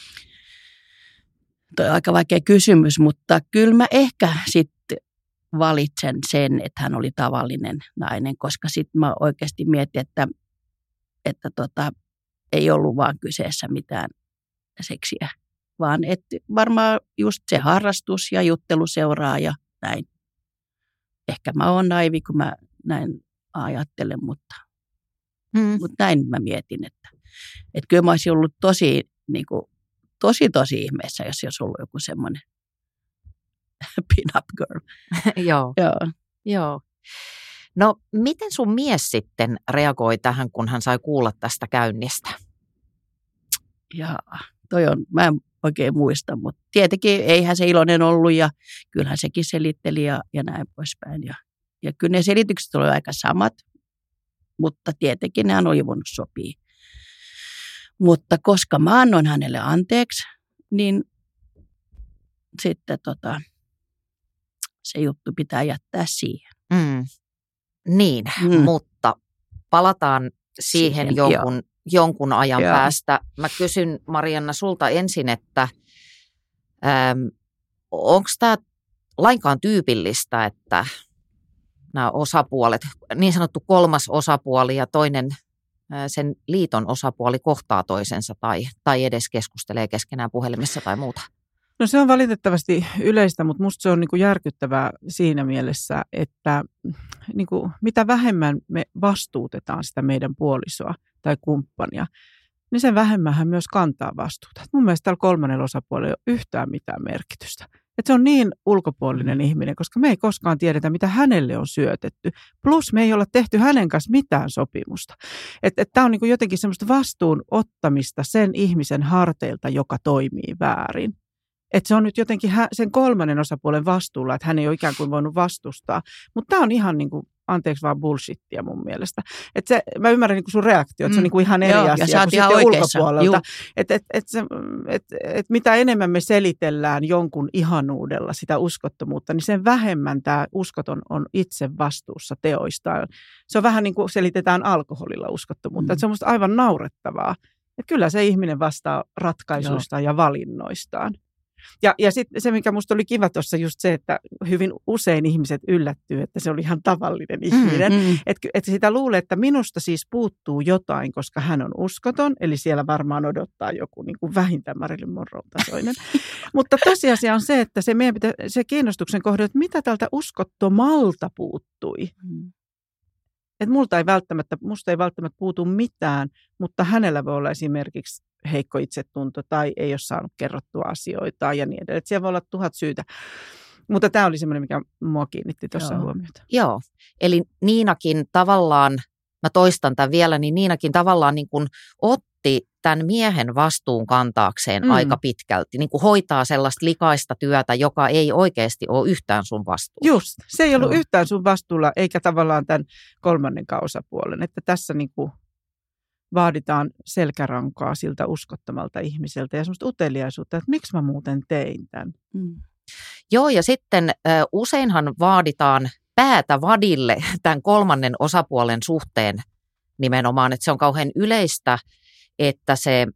Toi on aika vaikea kysymys, mutta kyllä mä ehkä sitten valitsen sen, että hän oli tavallinen nainen, koska sitten mä oikeasti mietin, että, että tota, ei ollut vaan kyseessä mitään seksiä, vaan että varmaan just se harrastus ja juttelu seuraa ja näin. Ehkä mä oon naivi, kun mä näin ajattelen, mutta, hmm. mutta näin mä mietin, että, että kyllä mä olisin ollut tosi niin kuin, tosi tosi ihmeessä, jos olisi ollut joku semmoinen pin-up girl. Joo. Joo. Joo. No, miten sun mies sitten reagoi tähän, kun hän sai kuulla tästä käynnistä? Jaa, toi on, mä en oikein muista, mutta tietenkin eihän se iloinen ollut ja kyllähän sekin selitteli ja, ja näin poispäin. Ja, ja kyllä ne selitykset olivat aika samat, mutta tietenkin nehän oli voinut sopia. Mutta koska mä annoin hänelle anteeksi, niin sitten tota, se juttu pitää jättää siihen. Mm. Niin, mm. mutta palataan siihen, siihen jonkun, jonkun ajan joo. päästä. Mä kysyn, Marianna, sulta ensin, että onko tämä lainkaan tyypillistä, että nämä osapuolet, niin sanottu kolmas osapuoli ja toinen ää, sen liiton osapuoli kohtaa toisensa tai, tai edes keskustelee keskenään puhelimessa tai muuta? No se on valitettavasti yleistä, mutta musta se on niin kuin järkyttävää siinä mielessä, että niin kuin mitä vähemmän me vastuutetaan sitä meidän puolisoa tai kumppania, niin sen vähemmän hän myös kantaa vastuuta. Mun mielestä tällä kolmannella osapuolella ei ole yhtään mitään merkitystä. Että se on niin ulkopuolinen ihminen, koska me ei koskaan tiedetä, mitä hänelle on syötetty. Plus me ei olla tehty hänen kanssa mitään sopimusta. Että et tämä on niin kuin jotenkin semmoista vastuun ottamista sen ihmisen harteilta, joka toimii väärin. Että se on nyt jotenkin sen kolmannen osapuolen vastuulla, että hän ei ole ikään kuin voinut vastustaa. Mutta tämä on ihan niin kuin, anteeksi vaan bullshittia mun mielestä. Että se, mä ymmärrän niin kuin sun reaktio, että se on niin kuin ihan eri Joo, asia kuin sitten oikeassa. Ulkopuolelta. Että et, et et, et mitä enemmän me selitellään jonkun ihanuudella sitä uskottomuutta, niin sen vähemmän tämä uskoton on itse vastuussa teoistaan. Se on vähän niin kuin selitetään alkoholilla uskottomuutta. Mm. Että se on musta aivan naurettavaa. Että kyllä se ihminen vastaa ratkaisuistaan Joo. ja valinnoistaan. Ja, ja sitten se, mikä musta oli kiva tuossa just se, että hyvin usein ihmiset yllättyy, että se oli ihan tavallinen ihminen. Mm, mm. Että et sitä luulee, että minusta siis puuttuu jotain, koska hän on uskoton. Eli siellä varmaan odottaa joku niin kuin vähintään Marilyn Monroe-tasoinen. Mutta tosiasia on se, että se, meidän pitä, se kiinnostuksen kohde, että mitä tältä uskottomalta puuttui. Mm. Että multa ei välttämättä, musta ei välttämättä puutu mitään, mutta hänellä voi olla esimerkiksi heikko itsetunto tai ei ole saanut kerrottua asioita ja niin edelleen. Että siellä voi olla tuhat syytä. Mutta tämä oli semmoinen, mikä mua kiinnitti tuossa huomiota. Joo, eli Niinakin tavallaan, mä toistan tämän vielä, niin Niinakin tavallaan niin kuin otti tämän miehen vastuun kantaakseen mm. aika pitkälti. Niin kuin hoitaa sellaista likaista työtä, joka ei oikeasti ole yhtään sun vastuulla. Just, se ei ollut Joo. yhtään sun vastuulla, eikä tavallaan tämän kolmannenkaan osapuolen. Että tässä niin kuin vaaditaan selkärankaa siltä uskottomalta ihmiseltä ja semmoista uteliaisuutta, että miksi mä muuten tein tämän. Mm. Joo, ja sitten äh, useinhan vaaditaan päätä vadille tämän kolmannen osapuolen suhteen nimenomaan, että se on kauhean yleistä, että se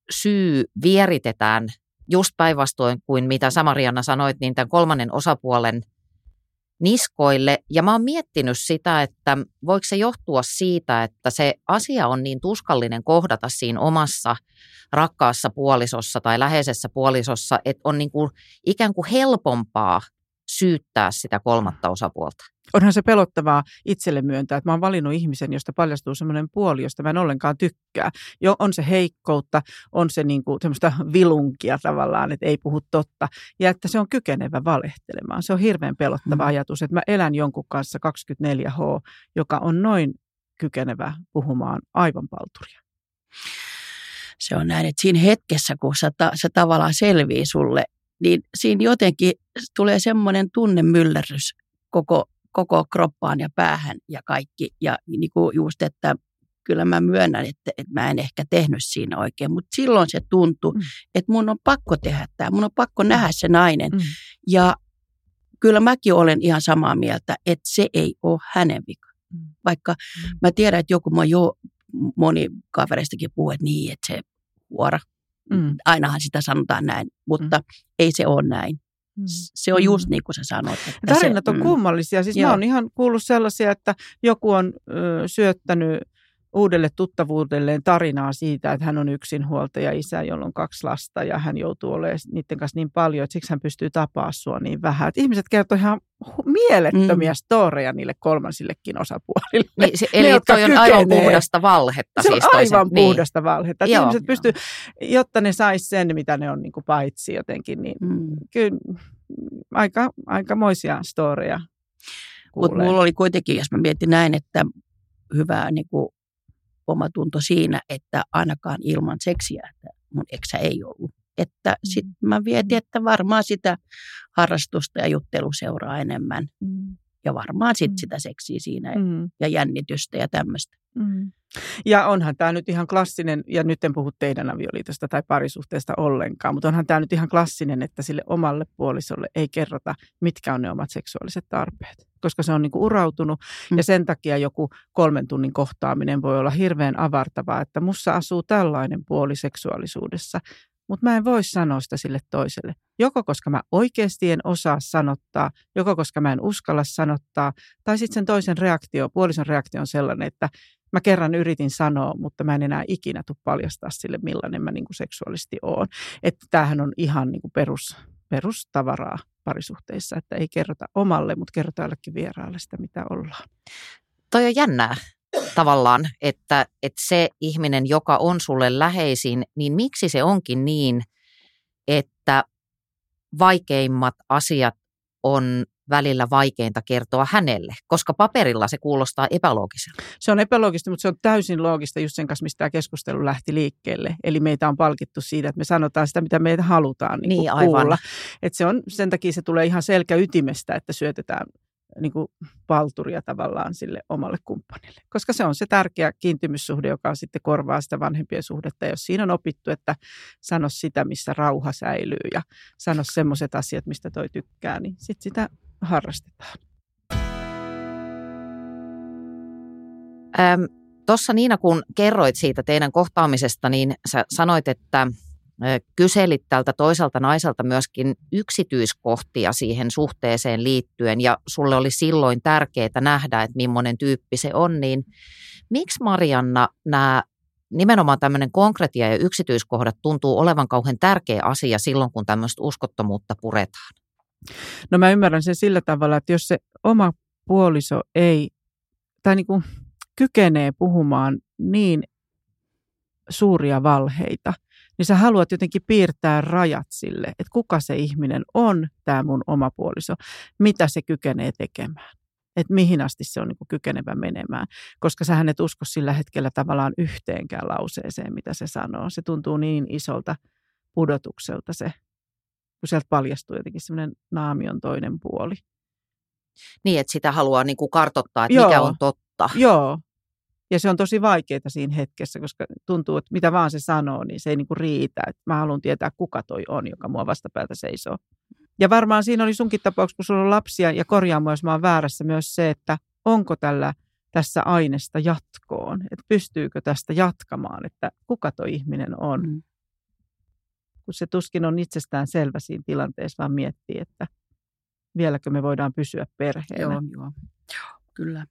syy vieritetään just päinvastoin kuin mitä sä, Marianna, sanoit, niin tämän kolmannen osapuolen niskoille. Ja mä oon miettinyt sitä, että voiko se johtua siitä, että se asia on niin tuskallinen kohdata siinä omassa rakkaassa puolisossa tai läheisessä puolisossa, että on niin kuin ikään kuin helpompaa syyttää sitä kolmatta osapuolta. Onhan se pelottavaa itselle myöntää, että mä oon valinnut ihmisen, josta paljastuu semmoinen puoli, josta mä en ollenkaan tykkää. Jo, on se heikkoutta, on se niinku semmoista vilunkia tavallaan, että ei puhu totta. Ja että se on kykenevä valehtelemaan. Se on hirveän pelottava mm. ajatus, että mä elän jonkun kanssa kaksikymmentäneljä tuntia, joka on noin kykenevä puhumaan aivan palturia. Se on näin, että siinä hetkessä, kun se, ta, se tavallaan selvii sulle, niin siinä jotenkin tulee semmoinen tunnemyllerrys koko, koko kroppaan ja päähän ja kaikki. Ja niin kuin just, että kyllä mä myönnän, että, että mä en ehkä tehnyt siinä oikein, mutta silloin se tuntui, mm. että mun on pakko tehdä tämä, mun on pakko nähdä se nainen. Mm. Ja kyllä mäkin olen ihan samaa mieltä, että se ei ole hänen vika. Mm. Vaikka mm. mä tiedän, että joku jo, moni kavereistakin puhuu, että niin, että se huora. Mm. Ainahan sitä sanotaan näin, mutta mm. ei se ole näin. Mm. Se on just niin kuin sä sanoit. Että tarinat se, on kummallisia. Siis Joo. mä oon ihan kuullut sellaisia, että joku on ö, syöttänyt uudelle tuttavuudelleen tarinaa siitä, että hän on yksinhuoltaja isä, jolla on kaksi lasta ja hän joutuu olemaan niiden kanssa niin paljon, että siksi hän pystyy tapaamaan sua niin vähän. Että ihmiset kertoo ihan mielettömiä mm. storeja niille kolmansillekin osapuolille. Niin, se, eli ne, toi on aivan puhdasta valhetta. Se siis on aivan toisen. puhdasta niin. valhetta. Joo, ihmiset pystyy, jotta ne sais sen, mitä ne on niin kuin paitsi jotenkin, niin mm. kyllä aika, aikamoisia storeja. Mutta mulla oli kuitenkin, jos mä mietin näin, että hyvää niin kuin omatunto siinä, että ainakaan ilman seksiä, että mun eksä ei ollut. Että mm. sitten mä vietin, että varmaan sitä harrastusta ja jutteluseuraa enemmän. Mm. Ja varmaan sitten mm. sitä seksiä siinä mm. ja jännitystä ja tämmöistä. Mm. Ja onhan tämä nyt ihan klassinen, ja nyt en puhu teidän avioliitosta tai parisuhteesta ollenkaan, mutta onhan tämä nyt ihan klassinen, että sille omalle puolisolle ei kerrota, mitkä on ne omat seksuaaliset tarpeet. Koska se on niinku urautunut mm. ja sen takia joku kolmen tunnin kohtaaminen voi olla hirveän avartavaa, että mussa asuu tällainen puoli seksuaalisuudessa, mutta mä en voi sanoa sitä sille toiselle. Joko koska mä oikeasti en osaa sanottaa, joko koska mä en uskalla sanottaa, tai sitten sen toisen reaktio, puolison reaktio on sellainen, että mä kerran yritin sanoa, mutta mä en enää ikinä tule paljastaa sille, millainen mä niinku seksuaalisesti oon. Että tämähän on ihan niinku perus, perustavaraa parisuhteissa, että ei kerrota omalle, mutta kerrotaan jollekin vieraalle sitä, mitä ollaan. Toi on jännää tavallaan, että, että se ihminen, joka on sulle läheisin, niin miksi se onkin niin, että vaikeimmat asiat on välillä vaikeinta kertoa hänelle, koska paperilla se kuulostaa epäloogiselta. Se on epäloogista, mutta se on täysin loogista just sen kanssa, mistä tämä keskustelu lähti liikkeelle. Eli meitä on palkittu siitä, että me sanotaan sitä, mitä meitä halutaan niin niin, kuulla. Et se on, sen takia se tulee ihan selkäytimestä, että syötetään niin kuin palturia tavallaan sille omalle kumppanille. Koska se on se tärkeä kiintymyssuhde, joka sitten korvaa sitä vanhempien suhdetta. Jos siinä on opittu, että sano sitä, missä rauha säilyy ja sano semmoiset asiat, mistä toi tykkää, niin sitten sitä harrastetaan. Ähm, Tuossa Niina, kun kerroit siitä teidän kohtaamisesta, niin sä sanoit, että kyselit tältä toiselta naiselta myöskin yksityiskohtia siihen suhteeseen liittyen ja sulle oli silloin tärkeää nähdä, että millainen tyyppi se on, niin miksi Marianna nämä nimenomaan tämmöinen konkretia ja yksityiskohdat tuntuu olevan kauhean tärkeä asia silloin, kun tämmöistä uskottomuutta puretaan? No mä ymmärrän sen sillä tavalla, että jos se oma puoliso ei, tai niin kuin kykenee puhumaan niin suuria valheita, niin sä haluat jotenkin piirtää rajat sille, että kuka se ihminen on, tämä mun oma puoliso, mitä se kykenee tekemään, että mihin asti se on niin kuin kykenevä menemään, koska sähän et usko sillä hetkellä tavallaan yhteenkään lauseeseen, mitä se sanoo. Se tuntuu niin isolta pudotukselta se, kun sieltä paljastuu jotenkin semmoinen naamion toinen puoli. Niin, että sitä haluaa niin kuin kartoittaa, että Joo. mikä on totta. Joo. Ja se on tosi vaikeaa siinä hetkessä, koska tuntuu, että mitä vaan se sanoo, niin se ei niinku riitä. Että mä haluan tietää, kuka toi on, joka mua vastapäätä seisoo. Ja varmaan siinä oli sunkin tapauksessa, kun sulla on lapsia, ja korjaan jos mä oon väärässä myös se, että onko tällä tässä aineesta jatkoon. Että pystyykö tästä jatkamaan, että kuka toi ihminen on. Mm. Kun se tuskin on itsestään selvä siinä tilanteessa, vaan miettii, että vieläkö me voidaan pysyä perheenä. Joo, joo. Kyllä.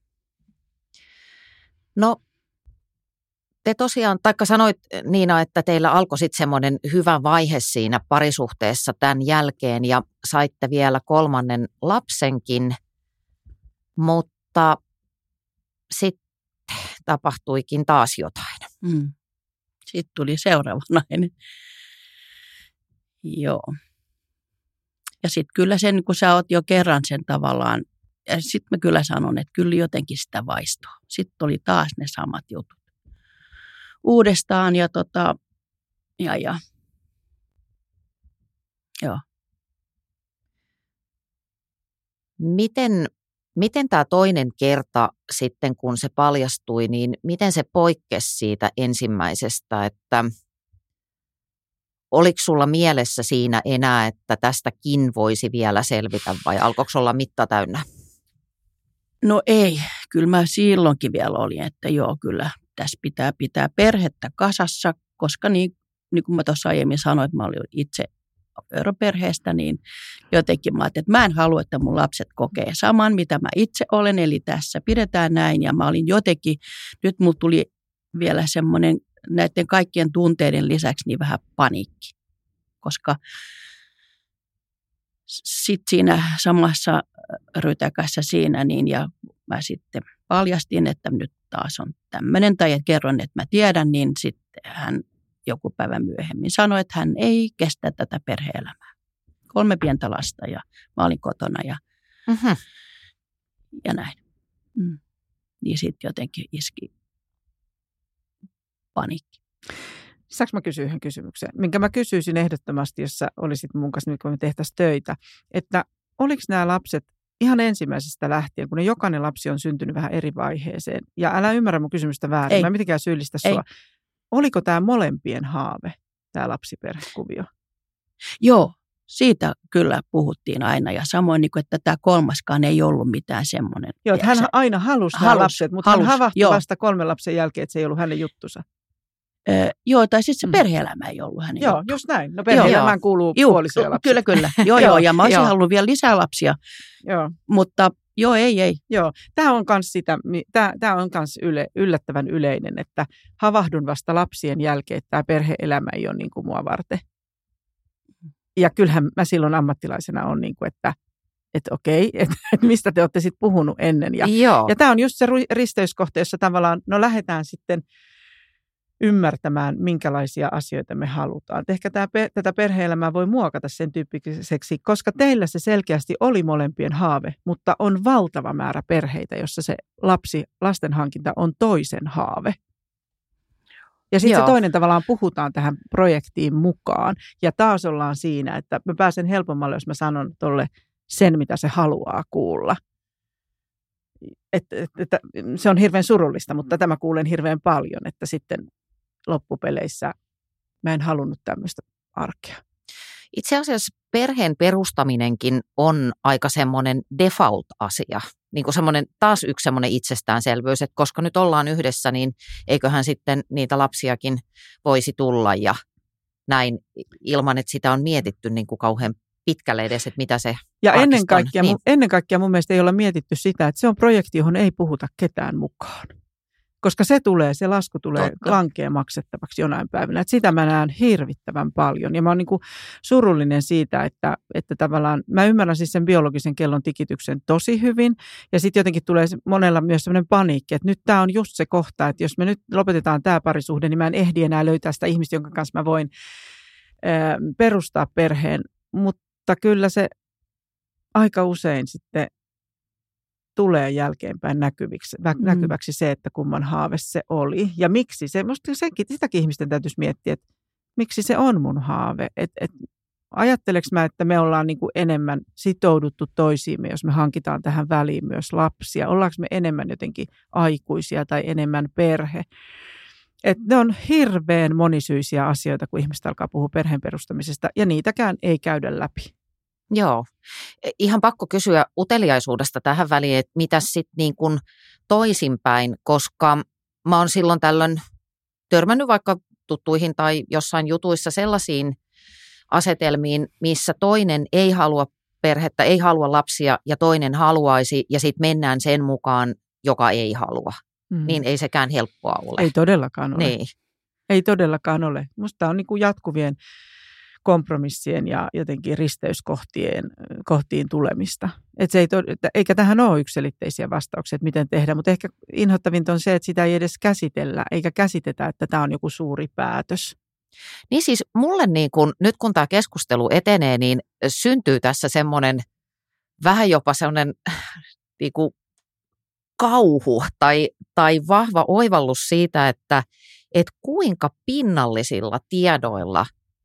No, te tosiaan, taikka sanoit Niina, että teillä alkoi sitten semmoinen hyvä vaihe siinä parisuhteessa tämän jälkeen ja saitte vielä kolmannen lapsenkin, mutta sitten tapahtuikin taas jotain. Mm. Sitten tuli seuraava nainen. Joo. Ja sitten kyllä sen, kun sä oot jo kerran sen tavallaan, ja sitten mä kyllä sanon, että kyllä jotenkin sitä vaistoa. Sitten oli taas ne samat jutut uudestaan ja tota, ja ja. Joo. Miten, miten tämä toinen kerta sitten, kun se paljastui, niin miten se poikkesi siitä ensimmäisestä, että oliko sulla mielessä siinä enää, että tästäkin voisi vielä selvitä vai alkoiko olla mitta täynnä? No ei, kyllä mä silloinkin vielä olin, että joo kyllä tässä pitää pitää perhettä kasassa, koska niin, niin kuin mä tuossa aiemmin sanoin, että mä olin itse europerheestä, niin jotenkin mä ajattelin, että mä en halua, että mun lapset kokee saman, mitä mä itse olen, eli tässä pidetään näin ja mä olin jotenkin, nyt mulla tuli vielä semmoinen näiden kaikkien tunteiden lisäksi niin vähän paniikki, koska sitten siinä samassa rytäkässä siinä niin ja mä sitten paljastin, että nyt taas on tämmöinen tai että kerron, että mä tiedän, niin sitten hän joku päivä myöhemmin sanoi, että hän ei kestä tätä perhe-elämää. Kolme pientä lasta ja mä olin kotona ja, mm-hmm. ja näin. Mm. Niin sitten jotenkin iski paniikki. Saanko mä kysyä yhden kysymyksen, minkä mä kysyisin ehdottomasti, jos sä olisit mun kanssa nyt, kun me tehtäisiin töitä, että oliko nämä lapset ihan ensimmäisestä lähtien, kun ne jokainen lapsi on syntynyt vähän eri vaiheeseen, ja älä ymmärrä mun kysymystä väärin, ei. Mä en mitenkään syyllistä sua. Ei. Oliko tämä molempien haave, tämä lapsiperhekuvio? Joo, siitä kyllä puhuttiin aina, ja samoin, että tämä kolmaskaan ei ollut mitään semmoinen. Joo, että hän aina halusi nämä halus, lapset, mutta halus, hän havahtui joo. vasta kolmen lapsen jälkeen, että se ei ollut hänen juttusa. Öö, joo, tai sitten se mm. perhe-elämä ei ollut hänen Joo, juttu. Just näin. No perhe-elämään kuuluu joo, puolisoja lapsia. Kyllä, kyllä. Joo, joo, ja mä olisin halunnut vielä lisää lapsia, joo. mutta joo, ei, ei. Joo, tämä on myös sitä, tämä on myös yle, yllättävän yleinen, että havahdun vasta lapsien jälkeen, että tämä perhe-elämä ei ole niin kuin mua varten. Ja kyllähän mä silloin ammattilaisena on niin kuin, että että okei, että et mistä te olette sitten puhunut ennen. Ja, ja tämä on just se risteyskohta, jossa tavallaan, no lähdetään sitten ymmärtämään, minkälaisia asioita me halutaan. Et ehkä tämä, tätä perhe-elämää voi muokata sen tyyppiseksi, koska teillä se selkeästi oli molempien haave, mutta on valtava määrä perheitä, jossa se lapsi, lasten hankinta on toisen haave. Ja sitten se toinen tavallaan puhutaan tähän projektiin mukaan. Ja taas ollaan siinä, että mä pääsen helpommalle, jos mä sanon tolle sen, mitä se haluaa kuulla. Et, et, et, se on hirveän surullista, mutta tämä kuulen hirveän paljon, että sitten loppupeleissä mä en halunnut tämmöistä arkea. Itse asiassa perheen perustaminenkin on aika semmoinen default-asia. Niin kuin semmoinen, taas yksi semmoinen itsestäänselvyys, että koska nyt ollaan yhdessä, niin eiköhän sitten niitä lapsiakin voisi tulla ja näin ilman, että sitä on mietitty niin kuin kauhean pitkälle edes, että mitä se ja ennen kaikkea, niin. ennen kaikkea mun mielestä ei olla mietitty sitä, että se on projekti, johon ei puhuta ketään mukaan. Koska se tulee, se lasku tulee lankeen maksettavaksi jonain päivänä. Että sitä mä näen hirvittävän paljon. Ja mä oon niin kuin surullinen siitä, että, että tavallaan mä ymmärrän siis sen biologisen kellon tikityksen tosi hyvin. Ja sitten jotenkin tulee monella myös sellainen paniikki, että nyt tämä on just se kohta, että jos me nyt lopetetaan tämä parisuhde, niin mä en ehdi enää löytää sitä ihmistä, jonka kanssa mä voin ää, perustaa perheen. Mutta kyllä se aika usein sitten tulee jälkeenpäin näkyviksi, mm. näkyväksi se, että kumman haave se oli. Ja miksi se, musta sekin, sitäkin ihmisten täytyisi miettiä, että miksi se on mun haave. Et, et, ajatteleks mä, että me ollaan niin kuin enemmän sitouduttu toisiimme, jos me hankitaan tähän väliin myös lapsia. Ollaanko me enemmän jotenkin aikuisia tai enemmän perhe. Et ne on hirveän monisyisiä asioita, kun ihmiset alkaa puhua perheen perustamisesta, ja niitäkään ei käydä läpi. Joo. Ihan pakko kysyä uteliaisuudesta tähän väliin, että mitä sitten niin kuin toisinpäin, koska mä oon silloin tällöin törmännyt vaikka tuttuihin tai jossain jutuissa sellaisiin asetelmiin, missä toinen ei halua perhettä, ei halua lapsia ja toinen haluaisi ja sitten mennään sen mukaan, joka ei halua. Mm. Niin ei sekään helppoa ole. Ei todellakaan ole. Niin. Ei todellakaan ole. Musta on niin kuin jatkuvien kompromissien ja jotenkin risteyskohtien kohtiin tulemista. Et se ei to, eikä tähän ole yksiselitteisiä vastauksia, että miten tehdä, mutta ehkä inhottavinta on se, että sitä ei edes käsitellä, eikä käsitetä, että tämä on joku suuri päätös. Niin siis mulle niin kun, nyt kun tämä keskustelu etenee, niin syntyy tässä semmoinen vähän jopa semmoinen niin kuin kauhu tai, tai vahva oivallus siitä, että et kuinka pinnallisilla tiedoilla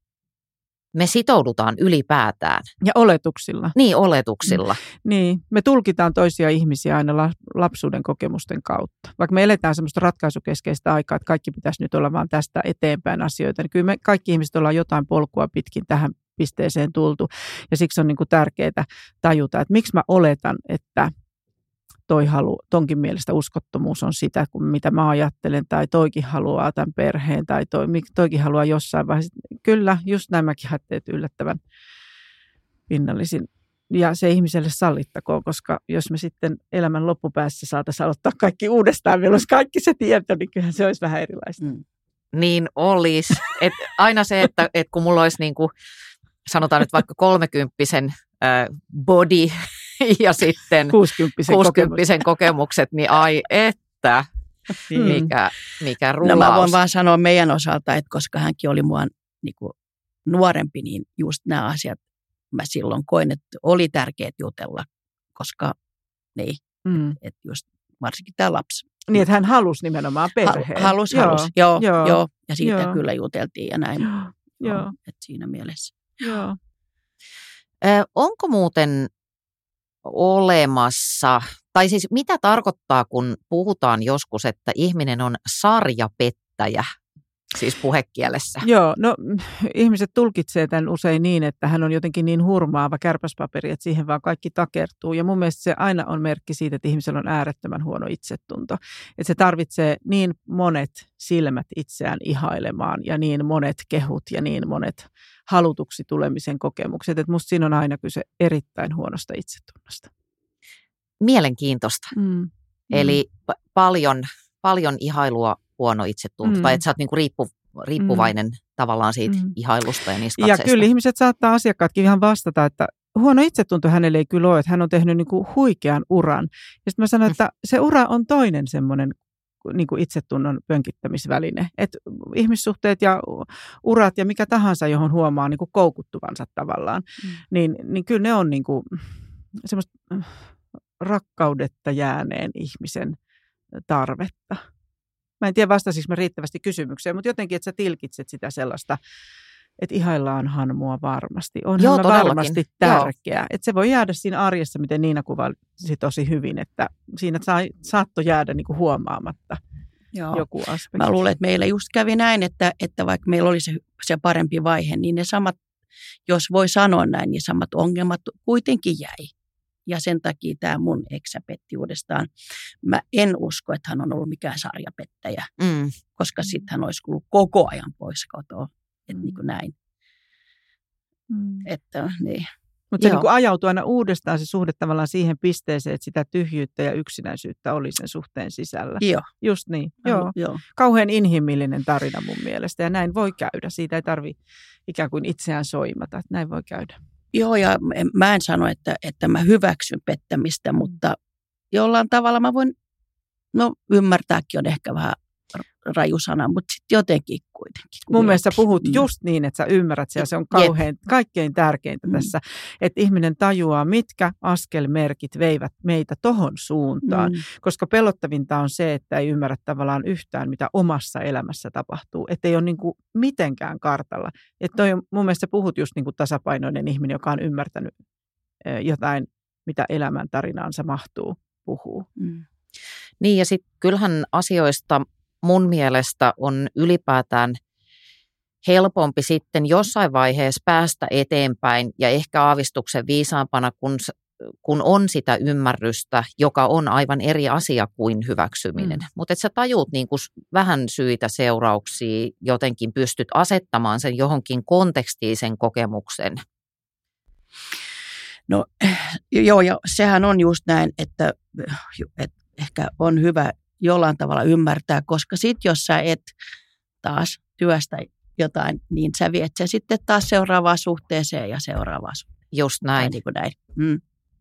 me sitoudutaan ylipäätään. Ja oletuksilla. Niin, oletuksilla. Mm. Niin, me tulkitaan toisia ihmisiä aina lapsuuden kokemusten kautta. Vaikka me eletään semmoista ratkaisukeskeistä aikaa, että kaikki pitäisi nyt olla vaan tästä eteenpäin asioita, niin kyllä me kaikki ihmiset ollaan jotain polkua pitkin tähän pisteeseen tultu. Ja siksi on niin kuin tärkeää tajuta, että miksi mä oletan, että toi halu, tonkin mielestä uskottomuus on sitä, kun mitä mä ajattelen, tai toikin haluaa tämän perheen, tai toi, toikin haluaa jossain vaiheessa. Kyllä, just näin mäkin ajattelin, että yllättävän pinnallisin ja se ihmiselle sallittakoon, koska jos me sitten elämän loppupäässä saataisiin aloittaa kaikki uudestaan, meillä olisi kaikki se tieto, niin kyllähän se olisi vähän erilaista. Mm. Niin olisi. Et aina se, että et kun mulla olisi niin kuin, sanotaan nyt vaikka kolmekymppisen äh, body ja sitten kuusikymppisen, kuusikymppisen kokemukset, niin ai että, mikä, mikä rulaus. No mä voin vaan sanoa meidän osalta, että koska hänkin oli mua niin kuin nuorempi, niin just nämä asiat mä silloin koin, että oli tärkeää jutella, koska niin, mm. että et just varsinkin tämä lapsi. Niin, että hän halusi nimenomaan perheen. Halusi, halusi, joo, joo, joo, joo. Ja siitä joo. kyllä juteltiin ja näin. Joo, joo. Että siinä mielessä. Joo. Ö, onko muuten olemassa, tai siis mitä tarkoittaa, kun puhutaan joskus, että ihminen on sarjapettäjä, siis puhekielessä? Joo, no ihmiset tulkitsee tämän usein niin, että hän on jotenkin niin hurmaava kärpäspaperi, että siihen vaan kaikki takertuu. Ja mun mielestä se aina on merkki siitä, että ihmisellä on äärettömän huono itsetunto. Että se tarvitsee niin monet silmät itseään ihailemaan ja niin monet kehut ja niin monet halutuksi tulemisen kokemukset. Että musta siinä on aina kyse erittäin huonosta itsetunnosta. Mielenkiintoista. Mm. Eli p- paljon, paljon ihailua, huono itsetunto, mm. tai että sä oot niinku riippu, riippuvainen mm. tavallaan siitä mm. ihailusta ja niistä katseista. Ja kyllä ihmiset saattaa asiakkaatkin ihan vastata, että huono itsetunto hänelle ei kyllä ole, että hän on tehnyt niinku huikean uran. Ja sitten mä sanon, että se ura on toinen semmoinen niinku itsetunnon pönkittämisväline. Että ihmissuhteet ja urat ja mikä tahansa, johon huomaa niinku koukuttuvansa tavallaan, mm. niin, niin kyllä ne on niinku semmoista rakkaudetta jääneen ihmisen tarvetta. Mä en tiedä vastasiko mä riittävästi kysymykseen, mutta jotenkin, että sä tilkitset sitä sellaista, että ihaillaanhan mua varmasti. Onhan Joo, mä todellakin. varmasti tärkeää. Että se voi jäädä siinä arjessa, miten Niina kuvasi tosi hyvin, että siinä saattoi jäädä niin kuin huomaamatta Joo. joku aspekti. Mä luulen, että meillä just kävi näin, että, että vaikka meillä oli se, se parempi vaihe, niin ne samat, jos voi sanoa näin, niin samat ongelmat kuitenkin jäi. Ja sen takia tämä mun eksä petti uudestaan. Mä en usko, että hän on ollut mikään sarjapettäjä, mm. koska sitten hän olisi ollut koko ajan pois kotoa. Että niin kuin näin. Mm. Että niin. Mutta se niin kuin ajautui aina uudestaan se suhde tavallaan siihen pisteeseen, että sitä tyhjyyttä ja yksinäisyyttä oli sen suhteen sisällä. Joo. Just niin. Joo. Joo. Kauhean inhimillinen tarina mun mielestä ja näin voi käydä. Siitä ei tarvitse ikään kuin itseään soimata, että näin voi käydä. Joo, ja mä en sano, että, että mä hyväksyn pettämistä, mutta jollain tavalla mä voin, no ymmärtääkin on ehkä vähän raju sana, mutta sitten jotenkin kuitenkin. Mun mielestä sä puhut just niin, että sä ymmärrät sen ja se on kauhean, kaikkein tärkeintä mm. tässä, että ihminen tajuaa, mitkä askelmerkit veivät meitä tohon suuntaan, mm. koska pelottavinta on se, että ei ymmärrä tavallaan yhtään, mitä omassa elämässä tapahtuu, että ei ole niin kuin mitenkään kartalla. Että toi on, mun mielestä sä puhut just niin kuin tasapainoinen ihminen, joka on ymmärtänyt jotain, mitä elämän tarinaansa mahtuu puhuu. Mm. Niin ja sitten kyllähän asioista mun mielestä on ylipäätään helpompi sitten jossain vaiheessa päästä eteenpäin ja ehkä aavistuksen viisaampana, kun, kun on sitä ymmärrystä, joka on aivan eri asia kuin hyväksyminen. Mm. Mutta että sä tajuut niin kuin vähän syitä, seurauksia, jotenkin pystyt asettamaan sen johonkin kontekstiin sen kokemuksen. No joo, ja sehän on just näin, että, että ehkä on hyvä jollain tavalla ymmärtää, koska sit jos sä et taas työstä jotain, niin sä viet se sitten taas seuraavaan suhteeseen ja seuraavaan suhteeseen. Just näin. Niin kuin näin. Mm.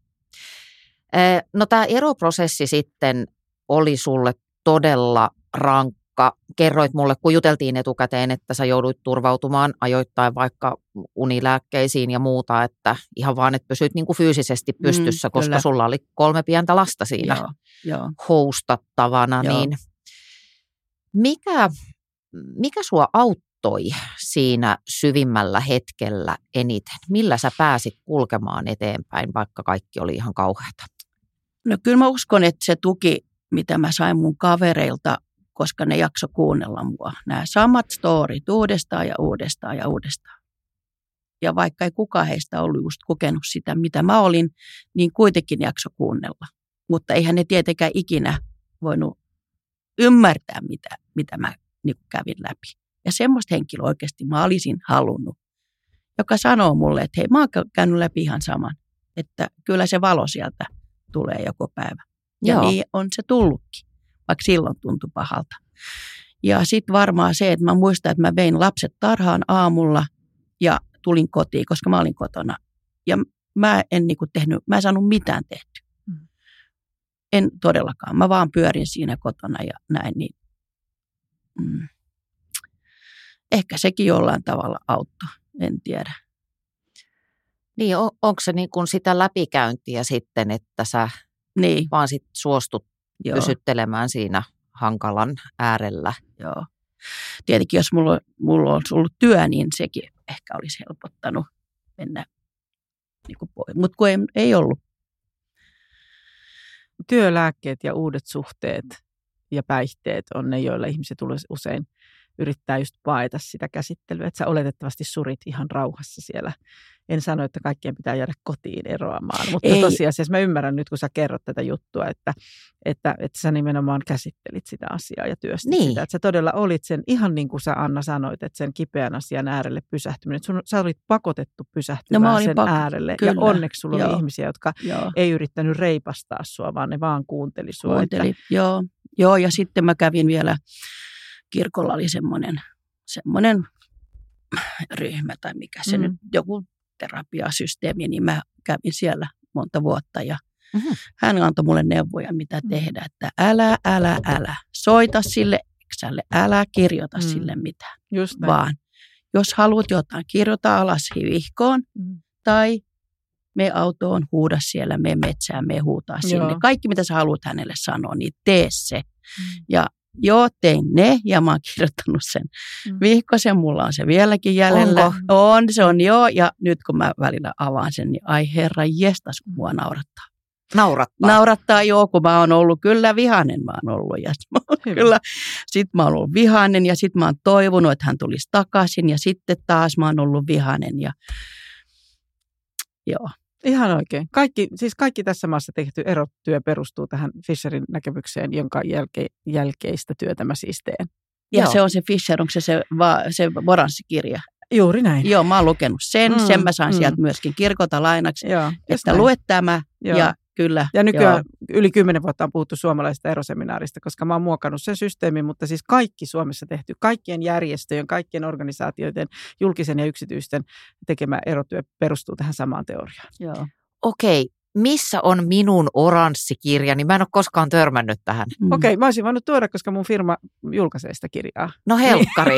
No tämä eroprosessi sitten oli sulle todella rankka. Kerroit mulle, kun juteltiin etukäteen, että sä jouduit turvautumaan ajoittain vaikka unilääkkeisiin ja muuta, että ihan vaan, että pysyit niin kuin fyysisesti pystyssä, mm, koska kyllä. Sulla oli kolme pientä lasta siinä joo, joo. houstattavana. Joo. Niin mikä, mikä sua auttoi siinä syvimmällä hetkellä eniten? Millä sä pääsit kulkemaan eteenpäin, vaikka kaikki oli ihan kauheata? No kyllä mä uskon, että se tuki, mitä mä sain mun kavereilta, koska ne jakso kuunnella mua. Nämä samat storit uudestaan ja uudestaan ja uudestaan. Ja vaikka ei kukaan heistä ollut just kokenut sitä, mitä mä olin, niin kuitenkin jakso kuunnella. Mutta eihän ne tietenkään ikinä voinut ymmärtää, mitä, mitä mä niin kävin läpi. Ja semmoista henkilöä oikeasti mä olisin halunnut, joka sanoo mulle, että hei, mä oon käynyt läpi ihan saman. että kyllä se valo sieltä tulee joko päivä. Ja Joo. niin on se tullutkin, vaikka silloin tuntui pahalta. Ja sitten varmaan se, että mä muistan, että mä vein lapset tarhaan aamulla ja tulin kotiin, koska mä olin kotona. Ja mä en niinku tehnyt, mä en saanut mitään tehty. Mm. En todellakaan. Mä vaan pyörin siinä kotona ja näin. Niin, mm. Ehkä sekin jollain tavalla auttoi, en tiedä. Niin, on, onko se niin kuin sitä läpikäyntiä sitten, että sä niin. vaan sit suostut Joo. pysyttelemään siinä hankalan äärellä? Joo. Tietenkin jos mulla, mulla olisi ollut työ, niin sekin ehkä olisi helpottanut mennä niin kuin pois. Mutta kun ei, ei ollut. Työlääkkeet ja uudet suhteet ja päihteet on ne, joilla ihmiset usein yrittää just paeta sitä käsittelyä. Että sä oletettavasti surit ihan rauhassa siellä. En sano, että kaikkien pitää jäädä kotiin eroamaan, mutta ei. Tosiasiassa mä ymmärrän nyt, kun sä kerrot tätä juttua, että, että, että sä nimenomaan käsittelit sitä asiaa ja työstit niin. sitä. Että sä todella olit sen, ihan niin kuin sä Anna sanoit, että sen kipeän asian äärelle pysähtyminen. Sun, sä olit pakotettu pysähtymään no, sen pak- äärelle. Kyllä. Ja onneksi sulla Joo. oli ihmisiä, jotka Joo. ei yrittänyt reipastaa sua, vaan ne vaan kuunteli sua. Kuunteli, että... Joo. Joo, ja sitten mä kävin vielä, kirkolla oli semmoinen, semmoinen ryhmä tai mikä se mm. nyt, joku terapiasysteemi, niin mä kävin siellä monta vuotta ja mm-hmm. hän antoi mulle neuvoja, mitä tehdä, että älä, älä, älä, soita sille eksälle, älä kirjoita mm. sille mitään, Just vaan jos haluat jotain, kirjoita alas vihkoon mm. tai me autoon, huuda siellä, me metsään, me huutaa sinne. Joo. Kaikki, mitä sä haluat hänelle sanoa, niin tee se. Mm. Ja joo, tein ne ja mä oon kirjoittanut sen mm. vihkosen. Mulla on se vieläkin jäljellä. Onko? On, se on joo. Ja nyt kun mä välillä avaan sen, niin ai herra jestas, kun mua naurattaa. Naurattaa? Naurattaa joo, kun mä oon ollut kyllä vihainen mä oon ollut. Ja sit mä oon kyllä, sit mä oon ollut vihainen ja sit mä oon toivonut, että hän tulisi takaisin. Ja sitten taas mä oon ollut vihainen ja joo. Ihan oikein. Kaikki, siis kaikki tässä maassa tehty erotyö perustuu tähän Fischerin näkemykseen, jonka jälke, jälkeistä työtä mä siis teen. Ja Joo. se on se Fischer, onko se se, va, se oranssikirja? Juuri näin. Joo, mä oon lukenut sen. Mm, sen mä sain mm. sieltä myöskin kirkolta lainaksi, Joo, että näin. Lue tämä Joo. ja kyllä. Ja nykyään Joo. yli kymmenen vuotta on puhuttu suomalaisesta eroseminaarista, koska mä oon muokannut sen systeemin, mutta siis kaikki Suomessa tehty, kaikkien järjestöjen, kaikkien organisaatioiden, julkisen ja yksityisten tekemä erotyö perustuu tähän samaan teoriaan. Joo. Okei, missä on minun oranssikirja, niin mä en ole koskaan törmännyt tähän. Mm. Okei, mä olisin voinut tuoda, koska mun firma julkaisee sitä kirjaa. No helkkari.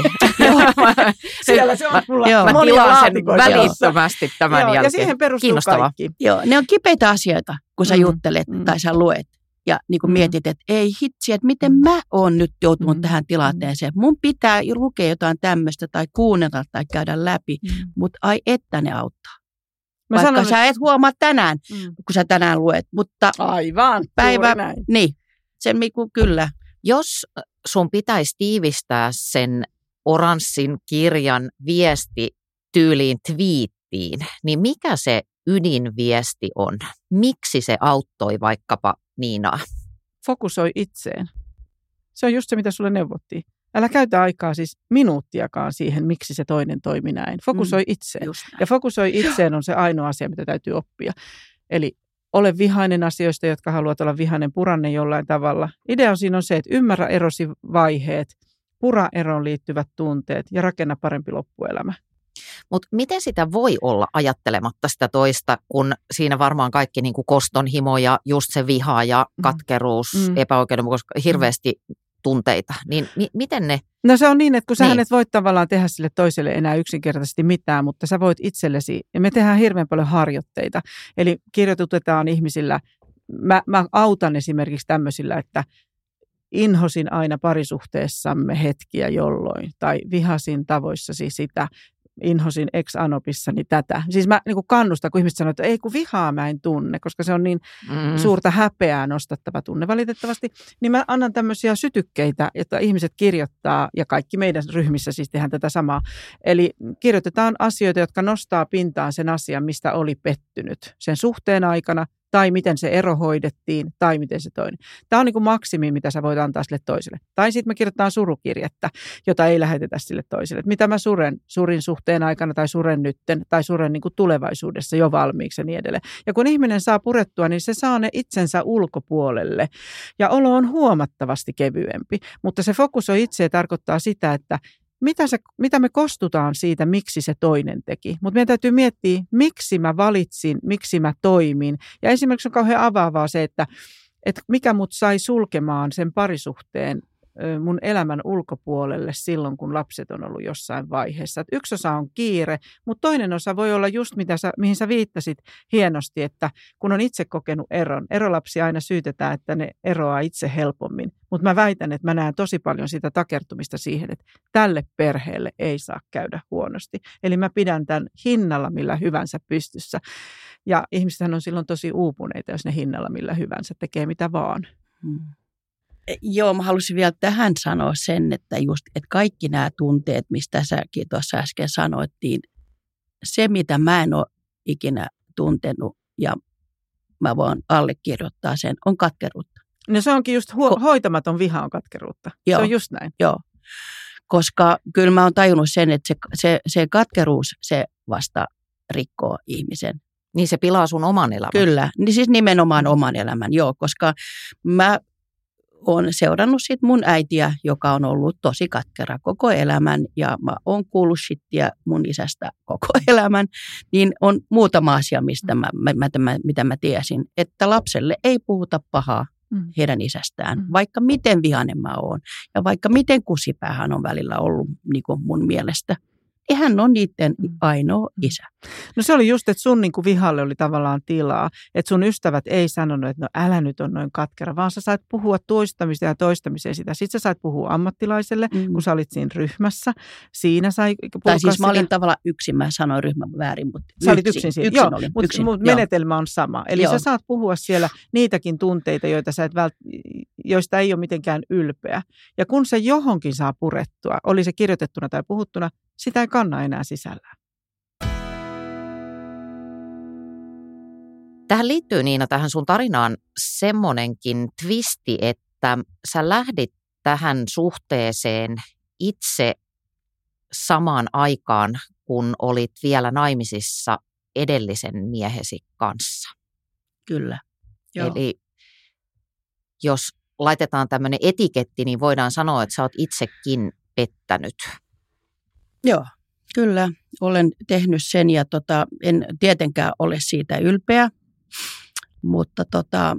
Siellä se on mulla. Joo, mä tilaan sen välittömästi tämän Joo, jälkeen. Ja siihen perustuu Kiinnostavaa. kaikki. Joo, ne on kipeitä asioita, kun sä mm. juttelet mm. tai sä luet. Ja niin kuin mm. mietit, että ei hitsi, että miten mä oon nyt joutunut mm. tähän tilanteeseen. Mun pitää lukea jotain tämmöistä tai kuunnella tai käydä läpi, mm. mutta ai että ne auttaa. Mä Vaikka sanon, sä et huomaa tänään, mm. kun sä tänään luet, mutta aivan, päivä, niin, sen miku kyllä. Jos sun pitäisi tiivistää sen oranssin kirjan viesti tyyliin twiittiin, niin mikä se ydinviesti on? Miksi se auttoi vaikkapa Niinaa? Fokusoi itseen. Se on just se, mitä sulle neuvottiin. Älä käytä aikaa siis minuuttiakaan siihen, miksi se toinen toimi näin. Fokusoi itseen. Ja fokusoi itseen on se ainoa asia, mitä täytyy oppia. Eli ole vihainen asioista, jotka haluat olla vihainen, puranne jollain tavalla. Idea siinä on se, että ymmärrä erosi vaiheet, pura eroon liittyvät tunteet ja rakenna parempi loppuelämä. Mutta miten sitä voi olla ajattelematta sitä toista, kun siinä varmaan kaikki niin kuin kostonhimo ja just se viha ja katkeruus, mm. epäoikeudenmukaisuus, hirveästi tunteita, niin mi- miten ne? No se on niin, että kun niin. Sä et voi tavallaan tehdä sille toiselle enää yksinkertaisesti mitään, mutta sä voit itsellesi, ja me tehdään hirveän paljon harjoitteita, eli kirjoitutetaan ihmisillä, mä, mä autan esimerkiksi tämmöisillä, että inhosin aina parisuhteessamme hetkiä jolloin, tai vihasin tavoissasi sitä, inhosin ex-anopissani tätä. Siis mä niin kuin kannustan, kun ihmiset sanoo, että ei kun vihaa mä en tunne, koska se on niin mm. suurta häpeää nostattava tunne valitettavasti. Niin mä annan tämmöisiä sytykkeitä, joita ihmiset kirjoittaa, ja kaikki meidän ryhmissä siis tehdään tätä samaa. Eli kirjoitetaan asioita, jotka nostaa pintaan sen asian, mistä oli pettynyt sen suhteen aikana tai miten se ero hoidettiin, tai miten se toinen. Tämä on niin kuin maksimi, mitä sä voit antaa sille toiselle. Tai sitten me kirjoitetaan surukirjettä, jota ei lähetetä sille toiselle. Että mitä mä suren surin suhteen aikana, tai suren nytten, tai suren niin kuin tulevaisuudessa jo valmiiksi ja niin edelleen. Ja kun ihminen saa purettua, niin se saa ne itsensä ulkopuolelle. Ja olo on huomattavasti kevyempi. Mutta se fokusoi itse tarkoittaa sitä, että Mitä, se, mitä me kostutaan siitä, miksi se toinen teki. Mutta meidän täytyy miettiä, miksi mä valitsin, miksi mä toimin. Ja esimerkiksi on kauhean avaavaa se, että, että mikä mut sai sulkemaan sen parisuhteen mun elämän ulkopuolelle silloin, kun lapset on ollut jossain vaiheessa. Et yksi osa on kiire, mutta toinen osa voi olla just mitä sä, mihin sä viittasit hienosti, että kun on itse kokenut eron. Erolapsia aina syytetään, että ne eroaa itse helpommin. Mutta mä väitän, että mä näen tosi paljon sitä takertumista siihen, että tälle perheelle ei saa käydä huonosti. Eli mä pidän tämän hinnalla millä hyvänsä pystyssä. Ja ihmisethän on silloin tosi uupuneita, jos ne hinnalla millä hyvänsä tekee mitä vaan. Hmm. Joo, mä halusin vielä tähän sanoa sen, että just, että kaikki nämä tunteet, mistä säkin tuossa äsken sanoittiin, se mitä mä en ole ikinä tuntenut ja mä voin allekirjoittaa sen, on katkeruutta. No se onkin just huo- hoitamaton viha on katkeruutta. Joo, se on just näin. Joo, koska kyllä mä oon tajunnut sen, että se, se, se katkeruus, se vasta rikkoo ihmisen. Niin se pilaa sun oman elämän. Kyllä, niin siis nimenomaan oman elämän, joo, koska mä olen seurannut sit mun äitiä, joka on ollut tosi katkera koko elämän ja mä oon kuullut shittiä mun isästä koko elämän, niin on muutama asia, mistä mä, mä, mä, mitä mä tiesin, että lapselle ei puhuta pahaa mm. heidän isästään, mm. vaikka miten vihainen mä oon ja vaikka miten kusipäähän on välillä ollut niin kuin mun mielestä. Ja hän on niiden ainoa isä. No se oli just, että sun niin kuin vihalle oli tavallaan tilaa. Että sun ystävät ei sanonut, että no älä nyt on noin katkera, vaan sä sait puhua toistamiseen ja toistamiseen sitä. Sitten sä sait puhua ammattilaiselle, mm. kun sä olit siinä ryhmässä. Siinä sai Tai siis mä olin sitä. tavallaan yksin, mä sanoin ryhmän väärin, mutta sä yksin, olit yksin siinä. yksin Joo, olin, mutta yksin, mut joo. menetelmä on sama. Eli joo. Sä saat puhua siellä niitäkin tunteita, joita sä et vält- joista ei ole mitenkään ylpeä. Ja kun se johonkin saa purettua, oli se kirjoitettuna tai puhuttuna, sitä ei kanna enää sisällään. Tähän liittyy, Niina, tähän sun tarinaan semmonenkin twisti, että sä lähdit tähän suhteeseen itse samaan aikaan, kun olit vielä naimisissa edellisen miehesi kanssa. Kyllä. Joo. Eli jos laitetaan tämmöinen etiketti, niin voidaan sanoa, että sä oot itsekin pettänyt. Joo, kyllä. Olen tehnyt sen ja tota, en tietenkään ole siitä ylpeä, mutta tota,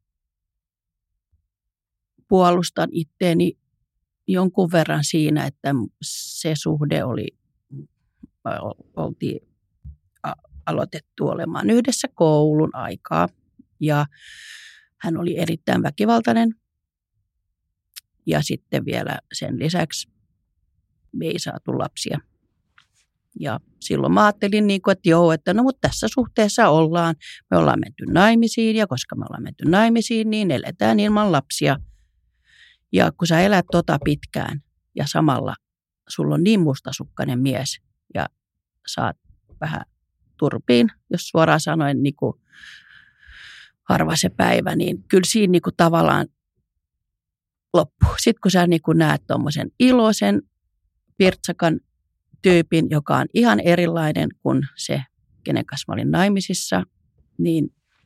puolustan itteeni jonkun verran siinä, että se suhde oli, oltiin aloitettu olemaan yhdessä koulun aikaa ja hän oli erittäin väkivaltainen ja sitten vielä sen lisäksi me ei saatu lapsia. Ja silloin mä ajattelin, niin kuin, että joo, että no mutta tässä suhteessa ollaan. Me ollaan menty naimisiin ja koska me ollaan menty naimisiin, niin eletään ilman lapsia. Ja kun sä elät tota pitkään ja samalla sulla on niin mustasukkainen mies ja saat vähän turpiin, jos suoraan sanoen niin kuin harva se päivä, niin kyllä siinä niin kuin tavallaan loppuu. Sitten kun sä niin kuin näet tuommoisen iloisen, pirtsakan tyypin, joka on ihan erilainen kuin se, kenen kanssa mä olin naimisissa, niin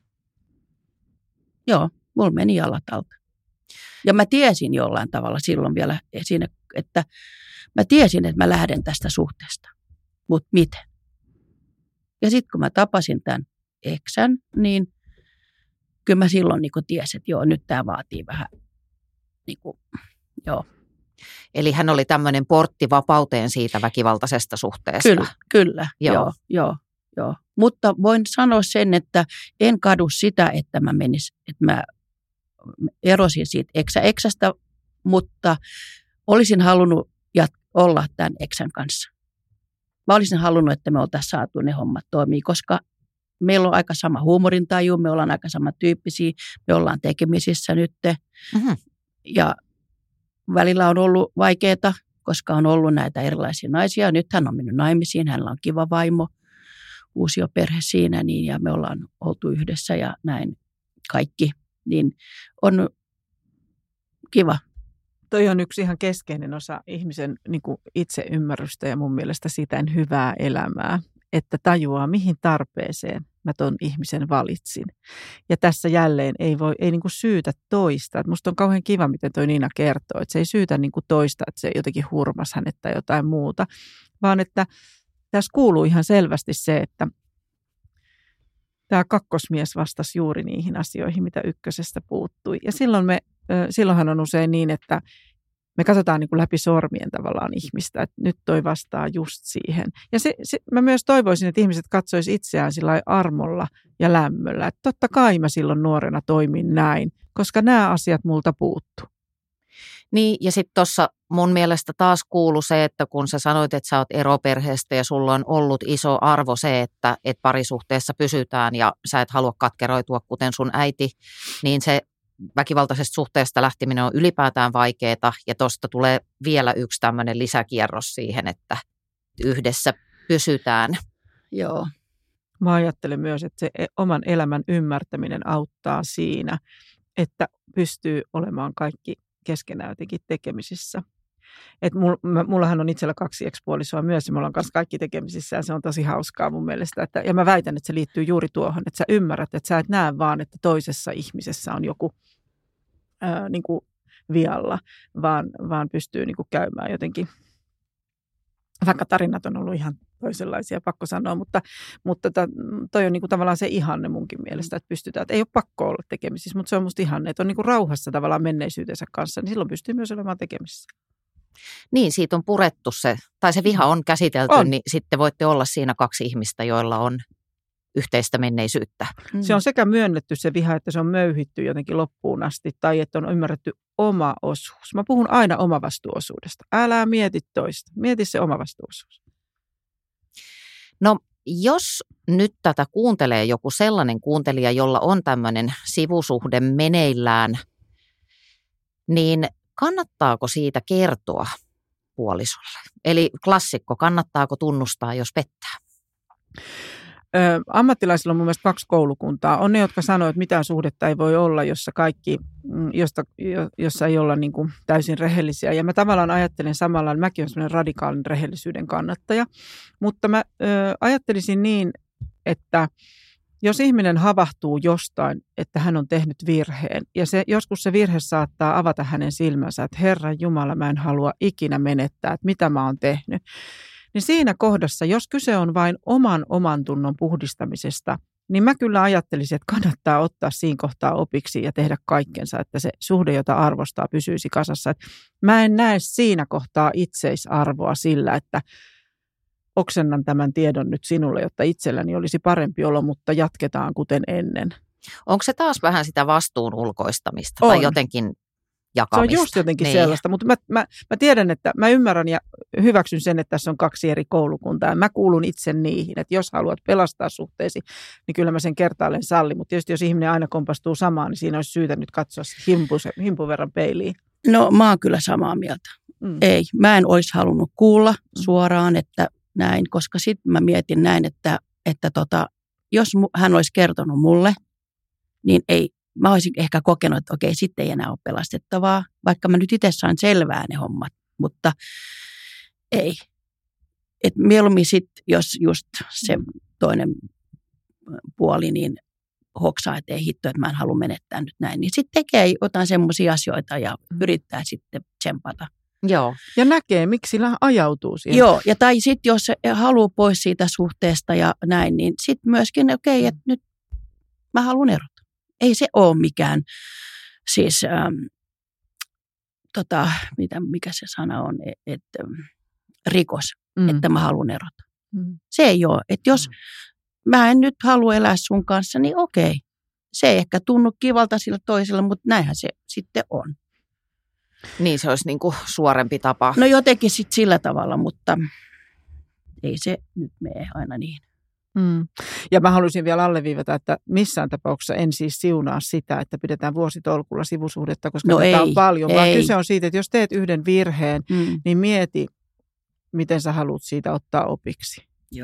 joo, mulla meni jalat alta. Ja mä tiesin jollain tavalla silloin vielä siinä, että mä tiesin, että mä lähden tästä suhteesta. Mutta miten? Ja sitten kun mä tapasin tämän eksän, niin kyllä mä silloin niin kuin tiesin, että joo, nyt tämä vaatii vähän, niin kuin, joo. Eli hän oli tämmöinen portti vapauteen siitä väkivaltaisesta suhteesta. Kyllä, kyllä. Joo. Joo, joo, joo. Mutta voin sanoa sen, että en kadu sitä, että mä menis, että mä erosin siitä eksä eksästä, mutta olisin halunnut jat- olla tämän eksän kanssa. Mä olisin halunnut, että me oltaisiin saatu ne hommat toimii, koska meillä on aika sama huumorintaju, me ollaan aika samantyyppisiä, me ollaan tekemisissä nyt. Mm-hmm. Ja välillä on ollut vaikeaa, koska on ollut näitä erilaisia naisia. Nyt hän on mennyt naimisiin, hänellä on kiva vaimo. uusioperhe siinä niin, ja me ollaan oltu yhdessä ja näin kaikki, niin on kiva. Toi on yksi ihan keskeinen osa ihmisen niin kuin itseymmärrystä ja mun mielestä sitä hyvää elämää, että tajuaa mihin tarpeeseen mä ton ihmisen valitsin. Ja tässä jälleen ei voi ei niin kuin syytä toista. Et musta on kauhean kiva, miten toi Niina kertoo, että se ei syytä niin kuin toista, että se jotenkin hurmas hänet tai jotain muuta, vaan että tässä kuuluu ihan selvästi se, että tämä kakkosmies vastasi juuri niihin asioihin, mitä ykkösestä puuttui. Ja silloin me, silloinhan on usein niin, että me katsotaan niin kuin läpi sormien tavallaan ihmistä, että nyt toi vastaa just siihen. Ja se, se, mä myös toivoisin, että ihmiset katsoisivat itseään sillä armolla ja lämmöllä. Että totta kai mä silloin nuorena toimin näin, koska nämä asiat multa puuttu. Niin, ja sitten tuossa mun mielestä taas kuului se, että kun sä sanoit, että sä oot eroperheestä ja sulla on ollut iso arvo se, että et parisuhteessa pysytään ja sä et halua katkeroitua kuten sun äiti, niin se väkivaltaisesta suhteesta lähteminen on ylipäätään vaikeaa ja tuosta tulee vielä yksi tämmöinen lisäkierros siihen, että yhdessä pysytään. Joo. Mä ajattelen myös, että se oman elämän ymmärtäminen auttaa siinä, että pystyy olemaan kaikki keskenään jotenkin tekemisissä. Et mullahan on itsellä kaksi ekspuolisoa myös ja me ollaan kanssa kaikki tekemisissä ja se on tosi hauskaa mun mielestä. Että, ja mä väitän, että se liittyy juuri tuohon, että sä ymmärrät, että sä et näe vaan, että toisessa ihmisessä on joku ää, niin kuin vialla, vaan, vaan pystyy niin kuin käymään jotenkin. Vaikka tarinat on ollut ihan toisenlaisia, pakko sanoa, mutta, mutta toi on niin kuin tavallaan se ihanne munkin mielestä, että pystytään, että ei ole pakko olla tekemisissä, mutta se on musta ihanne, että on niin kuin rauhassa tavallaan menneisyytensä kanssa, niin silloin pystyy myös olemaan tekemisissä. Niin, siitä on purettu se, tai se viha on käsitelty, on. Niin sitten voitte olla siinä kaksi ihmistä, joilla on yhteistä menneisyyttä. Mm. Se on sekä myönnetty se viha, että se on möyhitty jotenkin loppuun asti, tai että on ymmärretty oma osuus. Mä puhun aina omavastuuosuudesta. Älä mieti toista. Mieti se omavastuuosuus. No, jos nyt tätä kuuntelee joku sellainen kuuntelija, jolla on tämmöinen sivusuhde meneillään, niin kannattaako siitä kertoa puolisolle? Eli klassikko, kannattaako tunnustaa, jos pettää? Ö, ammattilaisilla on mun mielestä kaksi koulukuntaa. On ne, jotka sanoo, että mitään suhdetta ei voi olla, jossa, kaikki, josta, jossa ei olla niin kuin täysin rehellisiä. Ja mä tavallaan ajattelen samalla, että mäkin olen sellainen radikaalinen rehellisyyden kannattaja. Mutta mä ö, ajattelisin niin, että jos ihminen havahtuu jostain, että hän on tehnyt virheen, ja se, joskus se virhe saattaa avata hänen silmänsä, että Herran Jumala, mä en halua ikinä menettää, että mitä mä oon tehnyt. Niin siinä kohdassa, jos kyse on vain oman oman tunnon puhdistamisesta, niin mä kyllä ajattelisin, että kannattaa ottaa siinä kohtaa opiksi ja tehdä kaikkensa, että se suhde, jota arvostaa, pysyisi kasassa. Et mä en näe siinä kohtaa itseisarvoa sillä, että oksennan tämän tiedon nyt sinulle, jotta itselläni olisi parempi olo, mutta jatketaan kuten ennen. Onko se taas vähän sitä vastuun ulkoistamista on. Tai jotenkin jakamista? Se on just jotenkin niin. sellaista, mutta mä, mä, mä tiedän, että mä ymmärrän ja hyväksyn sen, että tässä on kaksi eri koulukuntaa. Ja mä kuulun itse niihin, että jos haluat pelastaa suhteesi, niin kyllä mä sen kertaalleen sallin. Mutta tietysti jos ihminen aina kompastuu samaan, niin siinä olisi syytä nyt katsoa himpun, himpun verran peiliin. No mä oon kyllä samaa mieltä. Mm. Ei, mä en olisi halunnut kuulla suoraan, että näin, koska sitten mä mietin näin, että, että tota, jos hän olisi kertonut mulle, niin ei, mä olisin ehkä kokenut, että okei, sitten ei enää ole pelastettavaa, vaikka mä nyt itse sain selvää ne hommat, mutta ei. Et mieluummin sitten, jos just se toinen puoli niin hoksaa, että ei hitto, että mä en halua menettää nyt näin, niin sitten tekee jotain semmoisia asioita ja yrittää sitten tsempata. Joo. Ja näkee, miksi sillä ajautuu siihen. Joo, ja tai sitten jos haluaa pois siitä suhteesta ja näin, niin sitten myöskin, okei, okay, että nyt mä haluan erota. Ei se ole mikään, siis, ähm, tota, mitä, mikä se sana on, että ähm, rikos, mm. että mä haluan erota. Mm. Se ei ole, että jos mä en nyt halua elää sun kanssa, niin okei. Okay. Se ei ehkä tunnu kivalta sillä toisella, mutta näinhän se sitten on. Niin se olisi niin kuin suorempi tapa. No jotenkin sitten sillä tavalla, mutta ei se nyt mene aina niin. Mm. Ja mä haluaisin vielä alleviivata, että missään tapauksessa en siis siunaa sitä, että pidetään vuositolkulla sivusuhdetta, koska no tätä ei, on paljon. ei. Vaan kyse on siitä, että jos teet yhden virheen, mm. niin mieti, miten sä haluat siitä ottaa opiksi. Joo.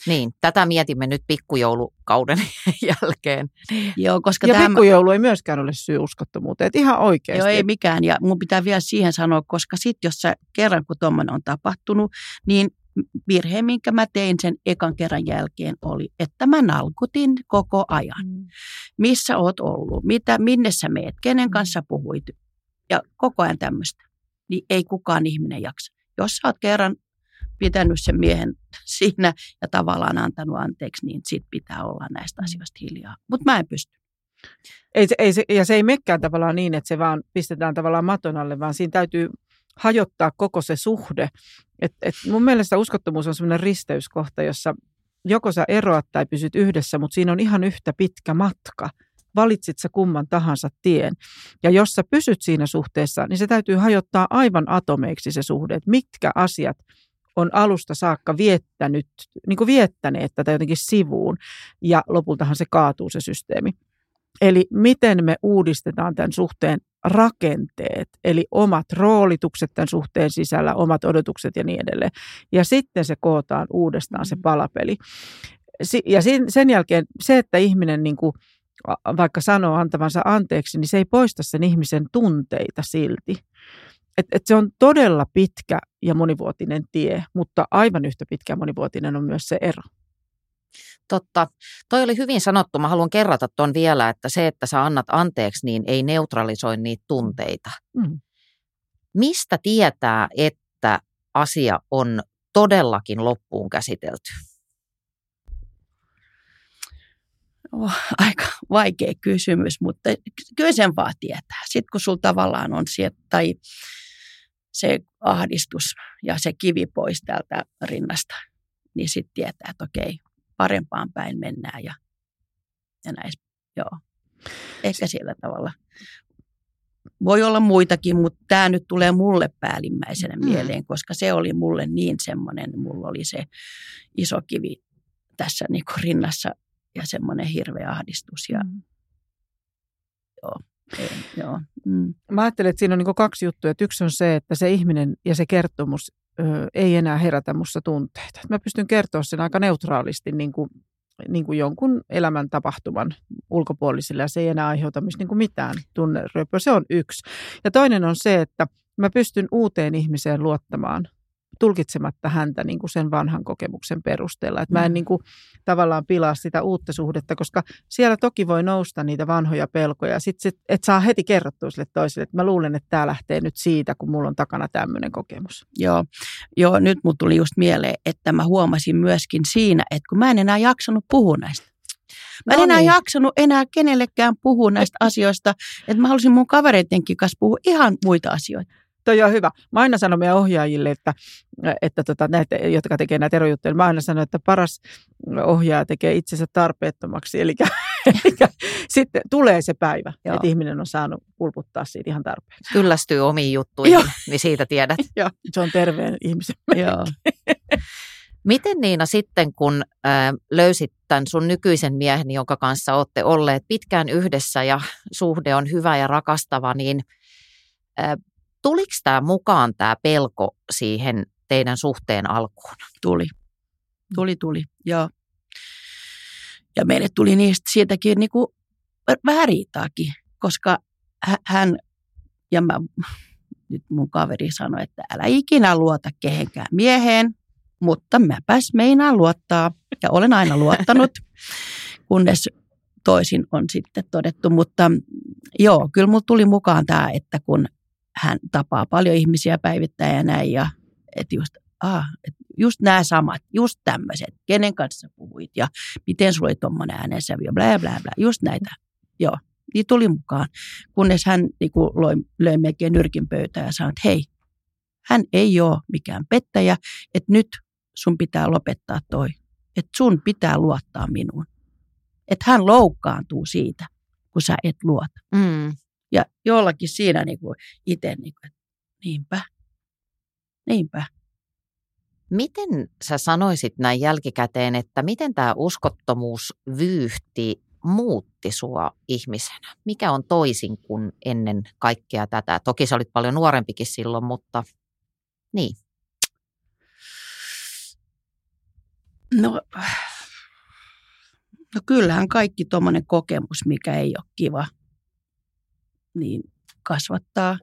Niin, tätä mietimme nyt pikkujoulukauden jälkeen. Joo, koska ja tämä... pikkujoulu ei myöskään ole syy uskottomuuteen, että ihan oikeasti. Joo, ei mikään. Ja mun pitää vielä siihen sanoa, koska sitten jos sä kerran, kun tuommoinen on tapahtunut, niin virhe, minkä mä tein sen ekan kerran jälkeen oli, että mä nalkutin koko ajan. Mm. Missä oot ollut? Mitä, minne sä meet? Kenen kanssa puhuit? Ja koko ajan tämmöistä. Niin ei kukaan ihminen jaksa. Jos sä oot kerran pitänyt sen miehen siinä ja tavallaan antanut anteeksi, niin sit pitää olla näistä asioista hiljaa. Mutta mä en pysty. Ei, ei se, ja se ei menekään tavallaan niin, että se vaan pistetään tavallaan maton alle, vaan siinä täytyy hajottaa koko se suhde. Et, et mun mielestä uskottomuus on sellainen risteyskohta, jossa joko sä eroat tai pysyt yhdessä, mutta siinä on ihan yhtä pitkä matka. Valitsit sä kumman tahansa tien. Ja jos sä pysyt siinä suhteessa, niin se täytyy hajottaa aivan atomeiksi se suhde, että mitkä asiat on alusta saakka viettänyt, niin kuin viettäneet tätä jotenkin sivuun, ja lopultahan se kaatuu se systeemi. Eli miten me uudistetaan tämän suhteen rakenteet, eli omat roolitukset tämän suhteen sisällä, omat odotukset ja niin edelleen. Ja sitten se kootaan uudestaan se palapeli. Ja sen jälkeen se, että ihminen niin kuin vaikka sanoo antavansa anteeksi, niin se ei poista sen ihmisen tunteita silti. Et, et se on todella pitkä ja monivuotinen tie, mutta aivan yhtä pitkä ja monivuotinen on myös se ero. Totta. Toi oli hyvin sanottu. Mä haluan kerrata ton vielä, että se, että sä annat anteeksi, niin ei neutralisoi niitä tunteita. Mm. Mistä tietää, että asia on todellakin loppuun käsitelty? Oh, aika vaikea kysymys, mutta kyllä sen vaan tietää. Sitten kun sulla tavallaan on sieltä, tai se ahdistus ja se kivi pois täältä rinnasta, niin sitten tietää, että okei, parempaan päin mennään ja, ja näin. Joo. Ehkä sillä tavalla. Voi olla muitakin, mutta tämä nyt tulee mulle päällimmäisenä mm. mieleen, koska se oli mulle niin semmoinen, mulla oli se iso kivi tässä niin kuin rinnassa ja semmoinen hirveä ahdistus. Ja, mm. joo, ei, joo. Mm. Mä ajattelen, että siinä on niin kuin kaksi juttua. Että yksi on se, että se ihminen ja se kertomus ö, ei enää herätä musta tunteita. Mä pystyn kertoa sen aika neutraalisti niin kuin, niin kuin jonkun elämän tapahtuman ulkopuolisille, ja se ei enää aiheuta niin kuin mitään tunneröpöä. Se on yksi. Ja toinen on se, että mä pystyn uuteen ihmiseen luottamaan tulkitsematta häntä niin kuin sen vanhan kokemuksen perusteella. Että mä en niin kuin tavallaan pilaa sitä uutta suhdetta, koska siellä toki voi nousta niitä vanhoja pelkoja. Sitten et saa heti kerrottua sille toiselle, että mä luulen, että tämä lähtee nyt siitä, kun mulla on takana tämmöinen kokemus. Joo, Joo nyt mut tuli just mieleen, että mä huomasin myöskin siinä, että kun mä en enää jaksanut puhua näistä. Mä en no enää niin. jaksanut enää kenellekään puhua näistä asioista, että mä halusin mun kavereidenkin kanssa puhua ihan muita asioita. Toi on hyvä. Mä aina sanon meidän ohjaajille, että, että tota, näitä, jotka tekee näitä erojuttuja, mä aina sanon, että paras ohjaaja tekee itsensä tarpeettomaksi. Eli, eli sitten tulee se päivä, Joo. että ihminen on saanut pulputtaa siitä ihan tarpeeksi. Kyllästyy omiin juttuihin, Joo. niin siitä tiedät. Joo, se on terveen ihmisen Joo. Miten Niina sitten, kun äh, löysit tämän sun nykyisen miehen, jonka kanssa olette olleet pitkään yhdessä ja suhde on hyvä ja rakastava, niin äh, tuliko tämä mukaan tämä pelko siihen teidän suhteen alkuun? Tuli. Tuli, tuli, joo. Ja meille tuli niistä siitäkin niin kuin vähän riitaakin, koska hän ja mä, nyt mun kaveri sanoi, että älä ikinä luota kehenkään mieheen, mutta mäpäs meinaan luottaa ja olen aina luottanut, kunnes toisin on sitten todettu. Mutta joo, kyllä mulla tuli mukaan tämä, että kun hän tapaa paljon ihmisiä päivittäin ja näin, ja että just, ah, et just nämä samat, just tämmöiset, kenen kanssa puhuit ja miten sulla oli tuommoinen äänensävy ja blää, blää, blää, just näitä. Joo, niin tuli mukaan, kunnes hän niin kuin loi, löi melkein nyrkin pöytään ja sanoi, että hei, hän ei ole mikään pettäjä, että nyt sun pitää lopettaa toi, että sun pitää luottaa minuun. Että hän loukkaantuu siitä, kun sä et luota. Mm. Ja jollakin siinä niin kuin itse, niin kuin, niinpä, niinpä. Miten sä sanoisit näin jälkikäteen, että miten tämä uskottomuusvyyhti muutti sua ihmisenä? Mikä on toisin kuin ennen kaikkea tätä? Toki sä olit paljon nuorempikin silloin, mutta niin. No, no kyllähän kaikki tuommoinen kokemus, mikä ei ole kiva, niin kasvattaa.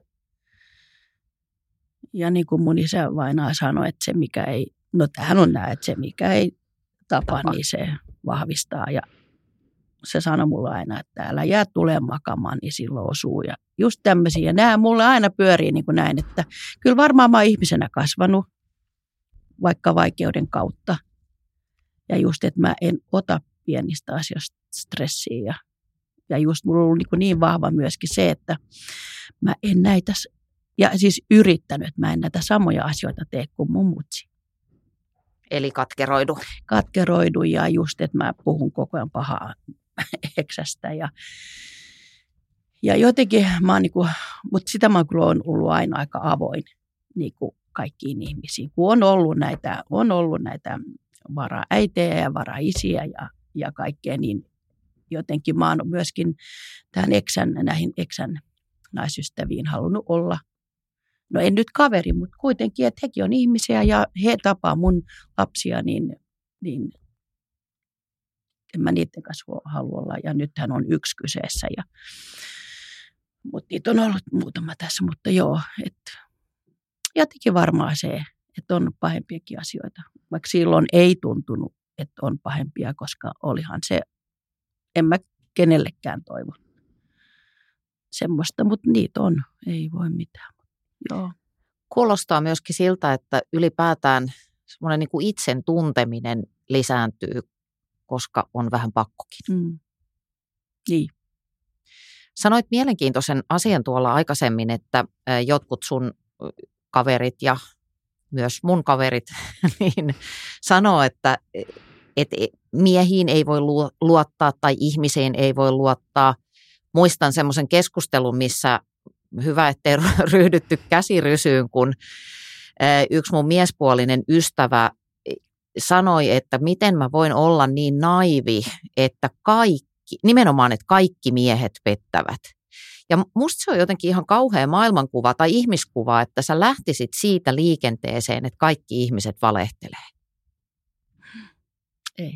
Ja niin kuin mun isä vainaa sanoi, että se mikä ei, no tämähän on näin, että se mikä ei tapa, tapa. niin se vahvistaa. Ja se sanoi mulle aina, että älä jää tulemaan makamaan, niin silloin osuu. Ja just tämmöisiä. Ja nämä mulle aina pyörii niin kuin näin, että kyllä varmaan mä oon ihmisenä kasvanut, vaikka vaikeuden kautta. Ja just, että mä en ota pienistä asioista stressiä. Ja, ja just mulla on ollut niin, niin vahva myöskin se, että mä en näitä, ja siis yrittänyt, että mä en näitä samoja asioita tee kuin mun mutsi. Eli katkeroidu. Katkeroidu ja just, että mä puhun koko ajan pahaa eksästä. Ja, ja jotenkin mä oon niin kuin, mutta sitä mä kyllä oon ollut aina aika avoin niin kuin kaikkiin ihmisiin. Kun on ollut näitä, on ollut näitä varaäitejä ja varaisiä ja, ja kaikkea, niin jotenkin mä oon myöskin tähän eksän, näihin eksän naisystäviin halunnut olla. No en nyt kaveri, mutta kuitenkin, että hekin on ihmisiä ja he tapaa mun lapsia, niin, niin en mä niiden kanssa halua olla. Ja nythän on yksi kyseessä. Ja, mutta niitä on ollut muutama tässä, mutta joo. Et, jotenkin varmaan se, että on pahempiakin asioita. Vaikka silloin ei tuntunut, että on pahempia, koska olihan se, en mä kenellekään toivo semmoista, mutta niitä on, ei voi mitään. Joo. Kuulostaa myöskin siltä, että ylipäätään semmoinen niin kuin itsen tunteminen lisääntyy, koska on vähän pakkokin. Mm. Niin. Sanoit mielenkiintoisen asian tuolla aikaisemmin, että jotkut sun kaverit ja myös mun kaverit niin sanoo, että, että miehiin ei voi luottaa tai ihmisiin ei voi luottaa. Muistan semmoisen keskustelun, missä hyvä, ettei ryhdytty käsirysyyn, kun yksi mun miespuolinen ystävä sanoi, että miten mä voin olla niin naivi, että kaikki, nimenomaan, että kaikki miehet pettävät. Ja musta se on jotenkin ihan kauhea maailmankuva tai ihmiskuva, että sä lähtisit siitä liikenteeseen, että kaikki ihmiset valehtelee. Ei.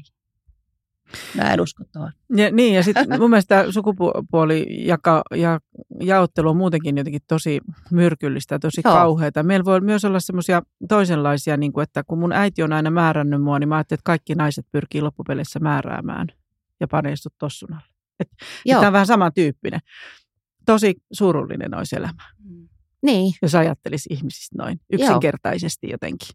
Mä en usko tuohon. Ja, niin, ja sitten mun mielestä sukupuoli jaka, ja jaottelu on muutenkin jotenkin tosi myrkyllistä ja tosi kauheata. Meillä voi myös olla semmoisia toisenlaisia, niin kuin, että kun mun äiti on aina määrännyt mua, niin mä ajattelin, että kaikki naiset pyrkii loppupeleissä määräämään ja paneistut tossun alle. Tämä on vähän samantyyppinen. Tosi surullinen olisi elämä. Niin. Jos ajattelisi ihmisistä noin yksinkertaisesti Joo. jotenkin.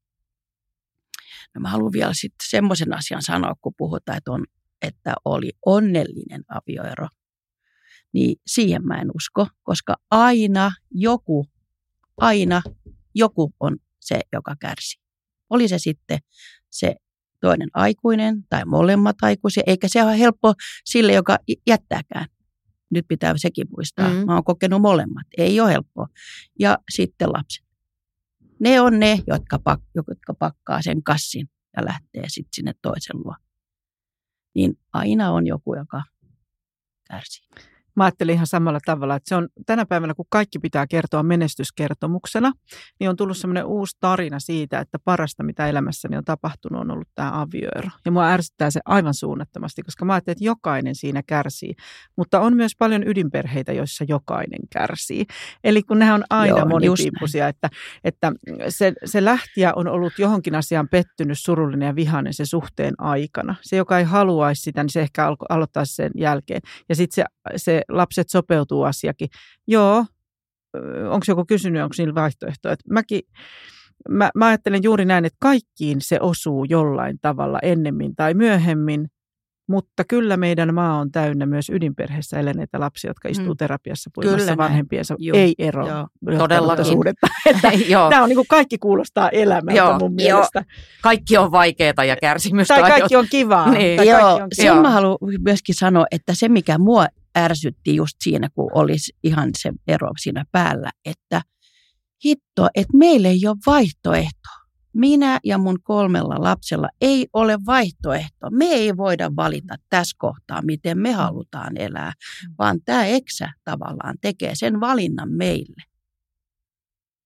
No mä haluan vielä sitten semmoisen asian sanoa, kun puhutaan, että, on, että oli onnellinen avioero. Niin siihen mä en usko, koska aina joku, aina joku on se, joka kärsii. Oli se sitten se toinen aikuinen tai molemmat aikuisia, eikä se ole helppo sille, joka jättääkään. Nyt pitää sekin muistaa. Mm-hmm. Mä oon kokenut molemmat. Ei ole helppoa. Ja sitten lapset. Ne on ne, jotka, pak- jotka pakkaa sen kassin ja lähtee sitten sinne toisen luo. Niin aina on joku, joka kärsii. Mä ajattelin ihan samalla tavalla, että se on tänä päivänä, kun kaikki pitää kertoa menestyskertomuksena, niin on tullut semmoinen uusi tarina siitä, että parasta, mitä elämässäni on tapahtunut, on ollut tämä avioero. Ja mua ärsyttää se aivan suunnattomasti, koska mä ajattelin, että jokainen siinä kärsii. Mutta on myös paljon ydinperheitä, joissa jokainen kärsii. Eli kun nehän on aina Joo, monipiippuisia, että, että se, se lähtijä on ollut johonkin asiaan pettynyt, surullinen ja vihainen se suhteen aikana. Se, joka ei haluaisi sitä, niin se ehkä alo- aloittaa sen jälkeen. Ja sitten se, se lapset sopeutuu asiakin. Joo, onko joku kysynyt, onko niillä vaihtoehtoja? Mäkin, mä, mä ajattelen juuri näin, että kaikkiin se osuu jollain tavalla ennemmin tai myöhemmin, mutta kyllä meidän maa on täynnä myös ydinperheessä eläneitä lapsia, jotka istuu terapiassa puhumassa vanhempiensa. Joo. Ei ero. Todellakin. Tämä on niin kuin kaikki kuulostaa elämältä Joo. mun mielestä. Joo. Kaikki on vaikeaa ja kärsimystä. Tai kaikki on kivaa. Niin. Tai Joo, kaikki on sen mä haluan myöskin sanoa, että se mikä mua ärsytti just siinä, kun olisi ihan se ero siinä päällä, että hitto, että meillä ei ole vaihtoehtoa. Minä ja mun kolmella lapsella ei ole vaihtoehtoa. Me ei voida valita tässä kohtaa, miten me halutaan elää, vaan tämä eksä tavallaan tekee sen valinnan meille.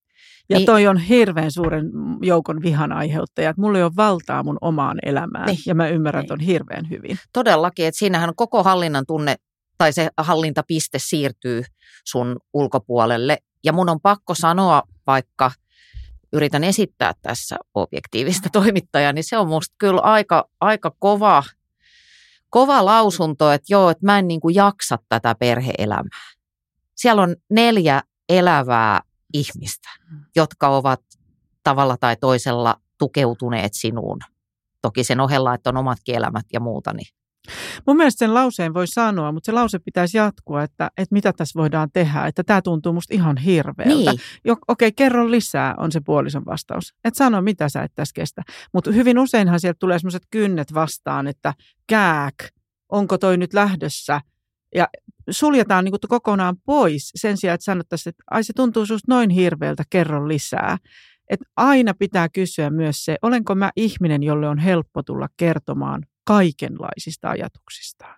Ja Niin- toi on hirveän suuren joukon vihan aiheuttaja, että mulla ei ole valtaa mun omaan elämään. Niin. Ja mä ymmärrän Niin. ton hirveän hyvin. Todellakin, että siinähän koko hallinnan tunne tai se hallintapiste siirtyy sun ulkopuolelle. Ja mun on pakko sanoa, vaikka yritän esittää tässä objektiivista toimittajaa, niin se on musta kyllä aika, aika kova, kova lausunto, että joo, että mä en niin kuin jaksa tätä perhe-elämää. Siellä on neljä elävää ihmistä, jotka ovat tavalla tai toisella tukeutuneet sinuun. Toki sen ohella, että on omatkin elämät ja muuta. Niin. Mun mielestä sen lauseen voi sanoa, mutta se lause pitäisi jatkua, että, että mitä tässä voidaan tehdä. Että tämä tuntuu musta ihan hirveältä. Niin. Jo, okei, kerro lisää on se puolison vastaus. Et sano, mitä sä et tässä kestä. Mutta hyvin useinhan sieltä tulee sellaiset kynnet vastaan, että kääk, onko toi nyt lähdössä? Ja suljetaan niin kuin kokonaan pois sen sijaan, että sanottaisiin, että ai se tuntuu susta noin hirveältä, kerro lisää. Että aina pitää kysyä myös se, olenko mä ihminen, jolle on helppo tulla kertomaan kaikenlaisista ajatuksistaan.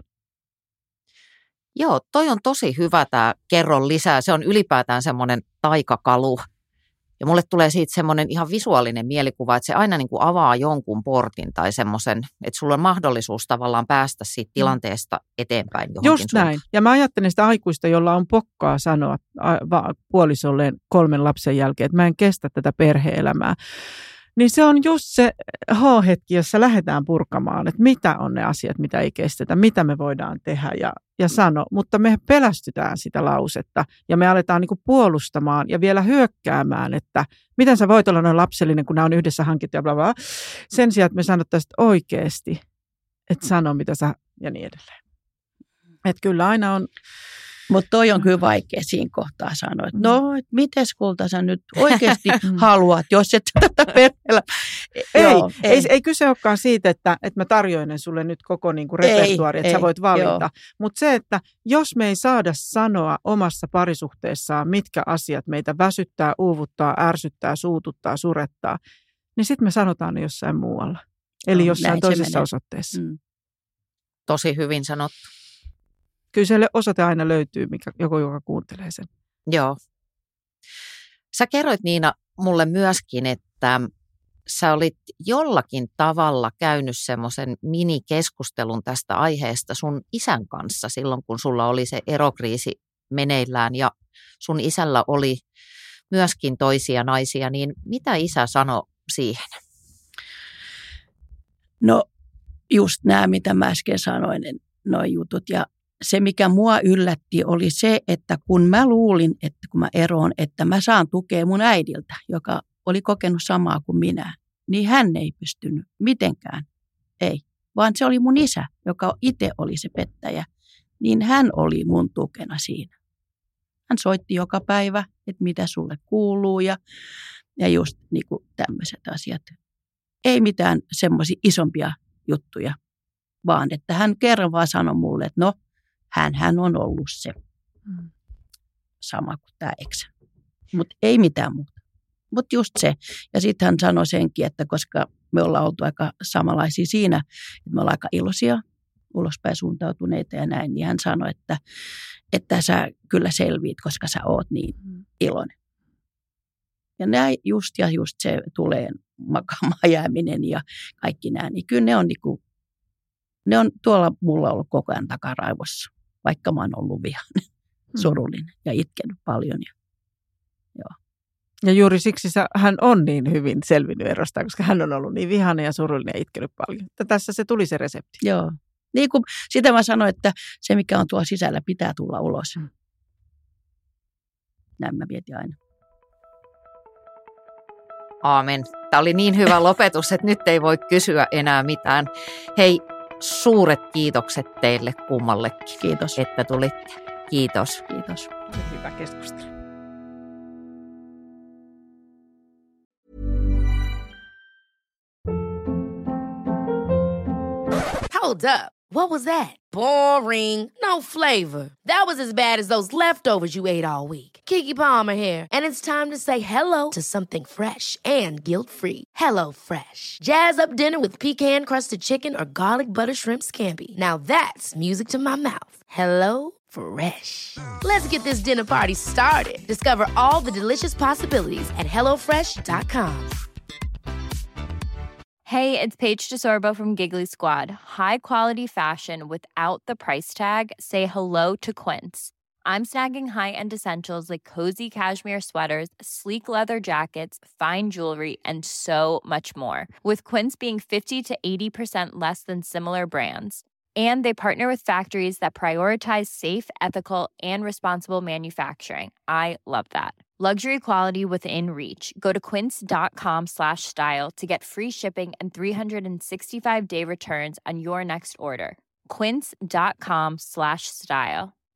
Joo, toi on tosi hyvä tämä kerro lisää. Se on ylipäätään semmoinen taikakalu. Ja mulle tulee siitä semmoinen ihan visuaalinen mielikuva, että se aina niin kuin avaa jonkun portin tai semmoisen, että sulla on mahdollisuus tavallaan päästä siitä tilanteesta eteenpäin johonkin Just suuntaan. näin. Ja mä ajattelen sitä aikuista, jolla on pokkaa sanoa puolisolleen kolmen lapsen jälkeen, että mä en kestä tätä perhe-elämää. Niin se on just se H-hetki, jossa lähdetään purkamaan, että mitä on ne asiat, mitä ei kestetä, mitä me voidaan tehdä ja, ja sano. Mutta me pelästytään sitä lausetta ja me aletaan niinku puolustamaan ja vielä hyökkäämään, että miten sä voit olla noin lapsellinen, kun nämä on yhdessä hankittu ja bla bla. Sen sijaan, että me sanottaisiin oikeasti, että sano mitä sä ja niin edelleen. Että kyllä aina on... Mutta toi on kyllä vaikea siinä kohtaa sanoa, että no, et mites kulta sä nyt oikeasti haluat, jos et tätä perheellä. Ei, Joo, ei. Ei, ei kyse olekaan siitä, että, että mä tarjoinen sulle nyt koko niinku repertuaari, että ei, sä voit valita. joo. Mutta se, että jos me ei saada sanoa omassa parisuhteessaan, mitkä asiat meitä väsyttää, uuvuttaa, ärsyttää, suututtaa, surettaa, niin sitten me sanotaan ne jossain muualla. Eli No, jossain näin se toisessa menee. osoitteessa. Mm. Tosi hyvin sanottu. Kyllä se osoite aina löytyy, mikä, joku, joka kuuntelee sen. Joo. Sä kerroit Niina mulle myöskin, että sä olit jollakin tavalla käynyt semmoisen minikeskustelun tästä aiheesta sun isän kanssa silloin, kun sulla oli se erokriisi meneillään ja sun isällä oli myöskin toisia naisia, niin mitä isä sanoi siihen? No just nämä, mitä mä äsken sanoin, nuo jutut. Ja se, mikä mua yllätti, oli se, että kun mä luulin, että kun mä eroon, että mä saan tukea mun äidiltä, joka oli kokenut samaa kuin minä, niin hän ei pystynyt mitenkään. Ei, vaan se oli mun isä, joka itse oli se pettäjä. Niin hän oli mun tukena siinä. Hän soitti joka päivä, että mitä sulle kuuluu ja, ja just niin kuin tämmöiset asiat. Ei mitään semmoisia isompia juttuja, vaan että hän kerran vaan sanoi mulle, että no, hän, hän on ollut se sama kuin tämä eksä. Mutta ei mitään muuta. Mutta just se. Ja sitten hän sanoi senkin, että koska me ollaan oltu aika samanlaisia siinä, että me ollaan aika iloisia, ulospäin suuntautuneita ja näin, niin hän sanoi, että, että sä kyllä selviit, koska sä oot niin iloinen. Ja näin just ja just se tulee makaamaan jääminen ja kaikki nämä, niin kyllä ne on, niinku, ne on tuolla mulla ollut koko ajan takaraivossa, vaikka mä oon ollut vihainen, surullinen ja itkenyt paljon. Ja, joo. Ja juuri siksi sä, hän on niin hyvin selvinnyt erosta, koska hän on ollut niin vihainen ja surullinen ja itkenyt paljon. Että tässä se tuli se resepti. Joo. Niin kuin sitä mä sanoin, että se mikä on tuolla sisällä pitää tulla ulos. Mm. Näin mä mietin aina. Aamen. Tämä oli niin hyvä lopetus, että nyt ei voi kysyä enää mitään. Hei, suuret kiitokset teille kummallekin. Kiitos. Että tulitte. Kiitos. Kiitos. Hyvä keskustelu. Hold up. What was that? Boring. No flavor. That was as bad as those leftovers you ate all week. Keke Palmer here, and it's time to say hello to something fresh and guilt-free. Hello Fresh. Jazz up dinner with pecan-crusted chicken or garlic butter shrimp scampi. Now that's music to my mouth. Hello Fresh. Let's get this dinner party started. Discover all the delicious possibilities at hello fresh dot com. Hey, it's Paige DeSorbo from Giggly Squad. High quality fashion without the price tag. Say hello to Quince. I'm snagging high-end essentials like cozy cashmere sweaters, sleek leather jackets, fine jewelry, and so much more. With Quince being fifty to eighty percent less than similar brands. And they partner with factories that prioritize safe, ethical, and responsible manufacturing. I love that. Luxury quality within reach. Go to quince.com slash style to get free shipping and three sixty-five day returns on your next order. Quince.com slash style.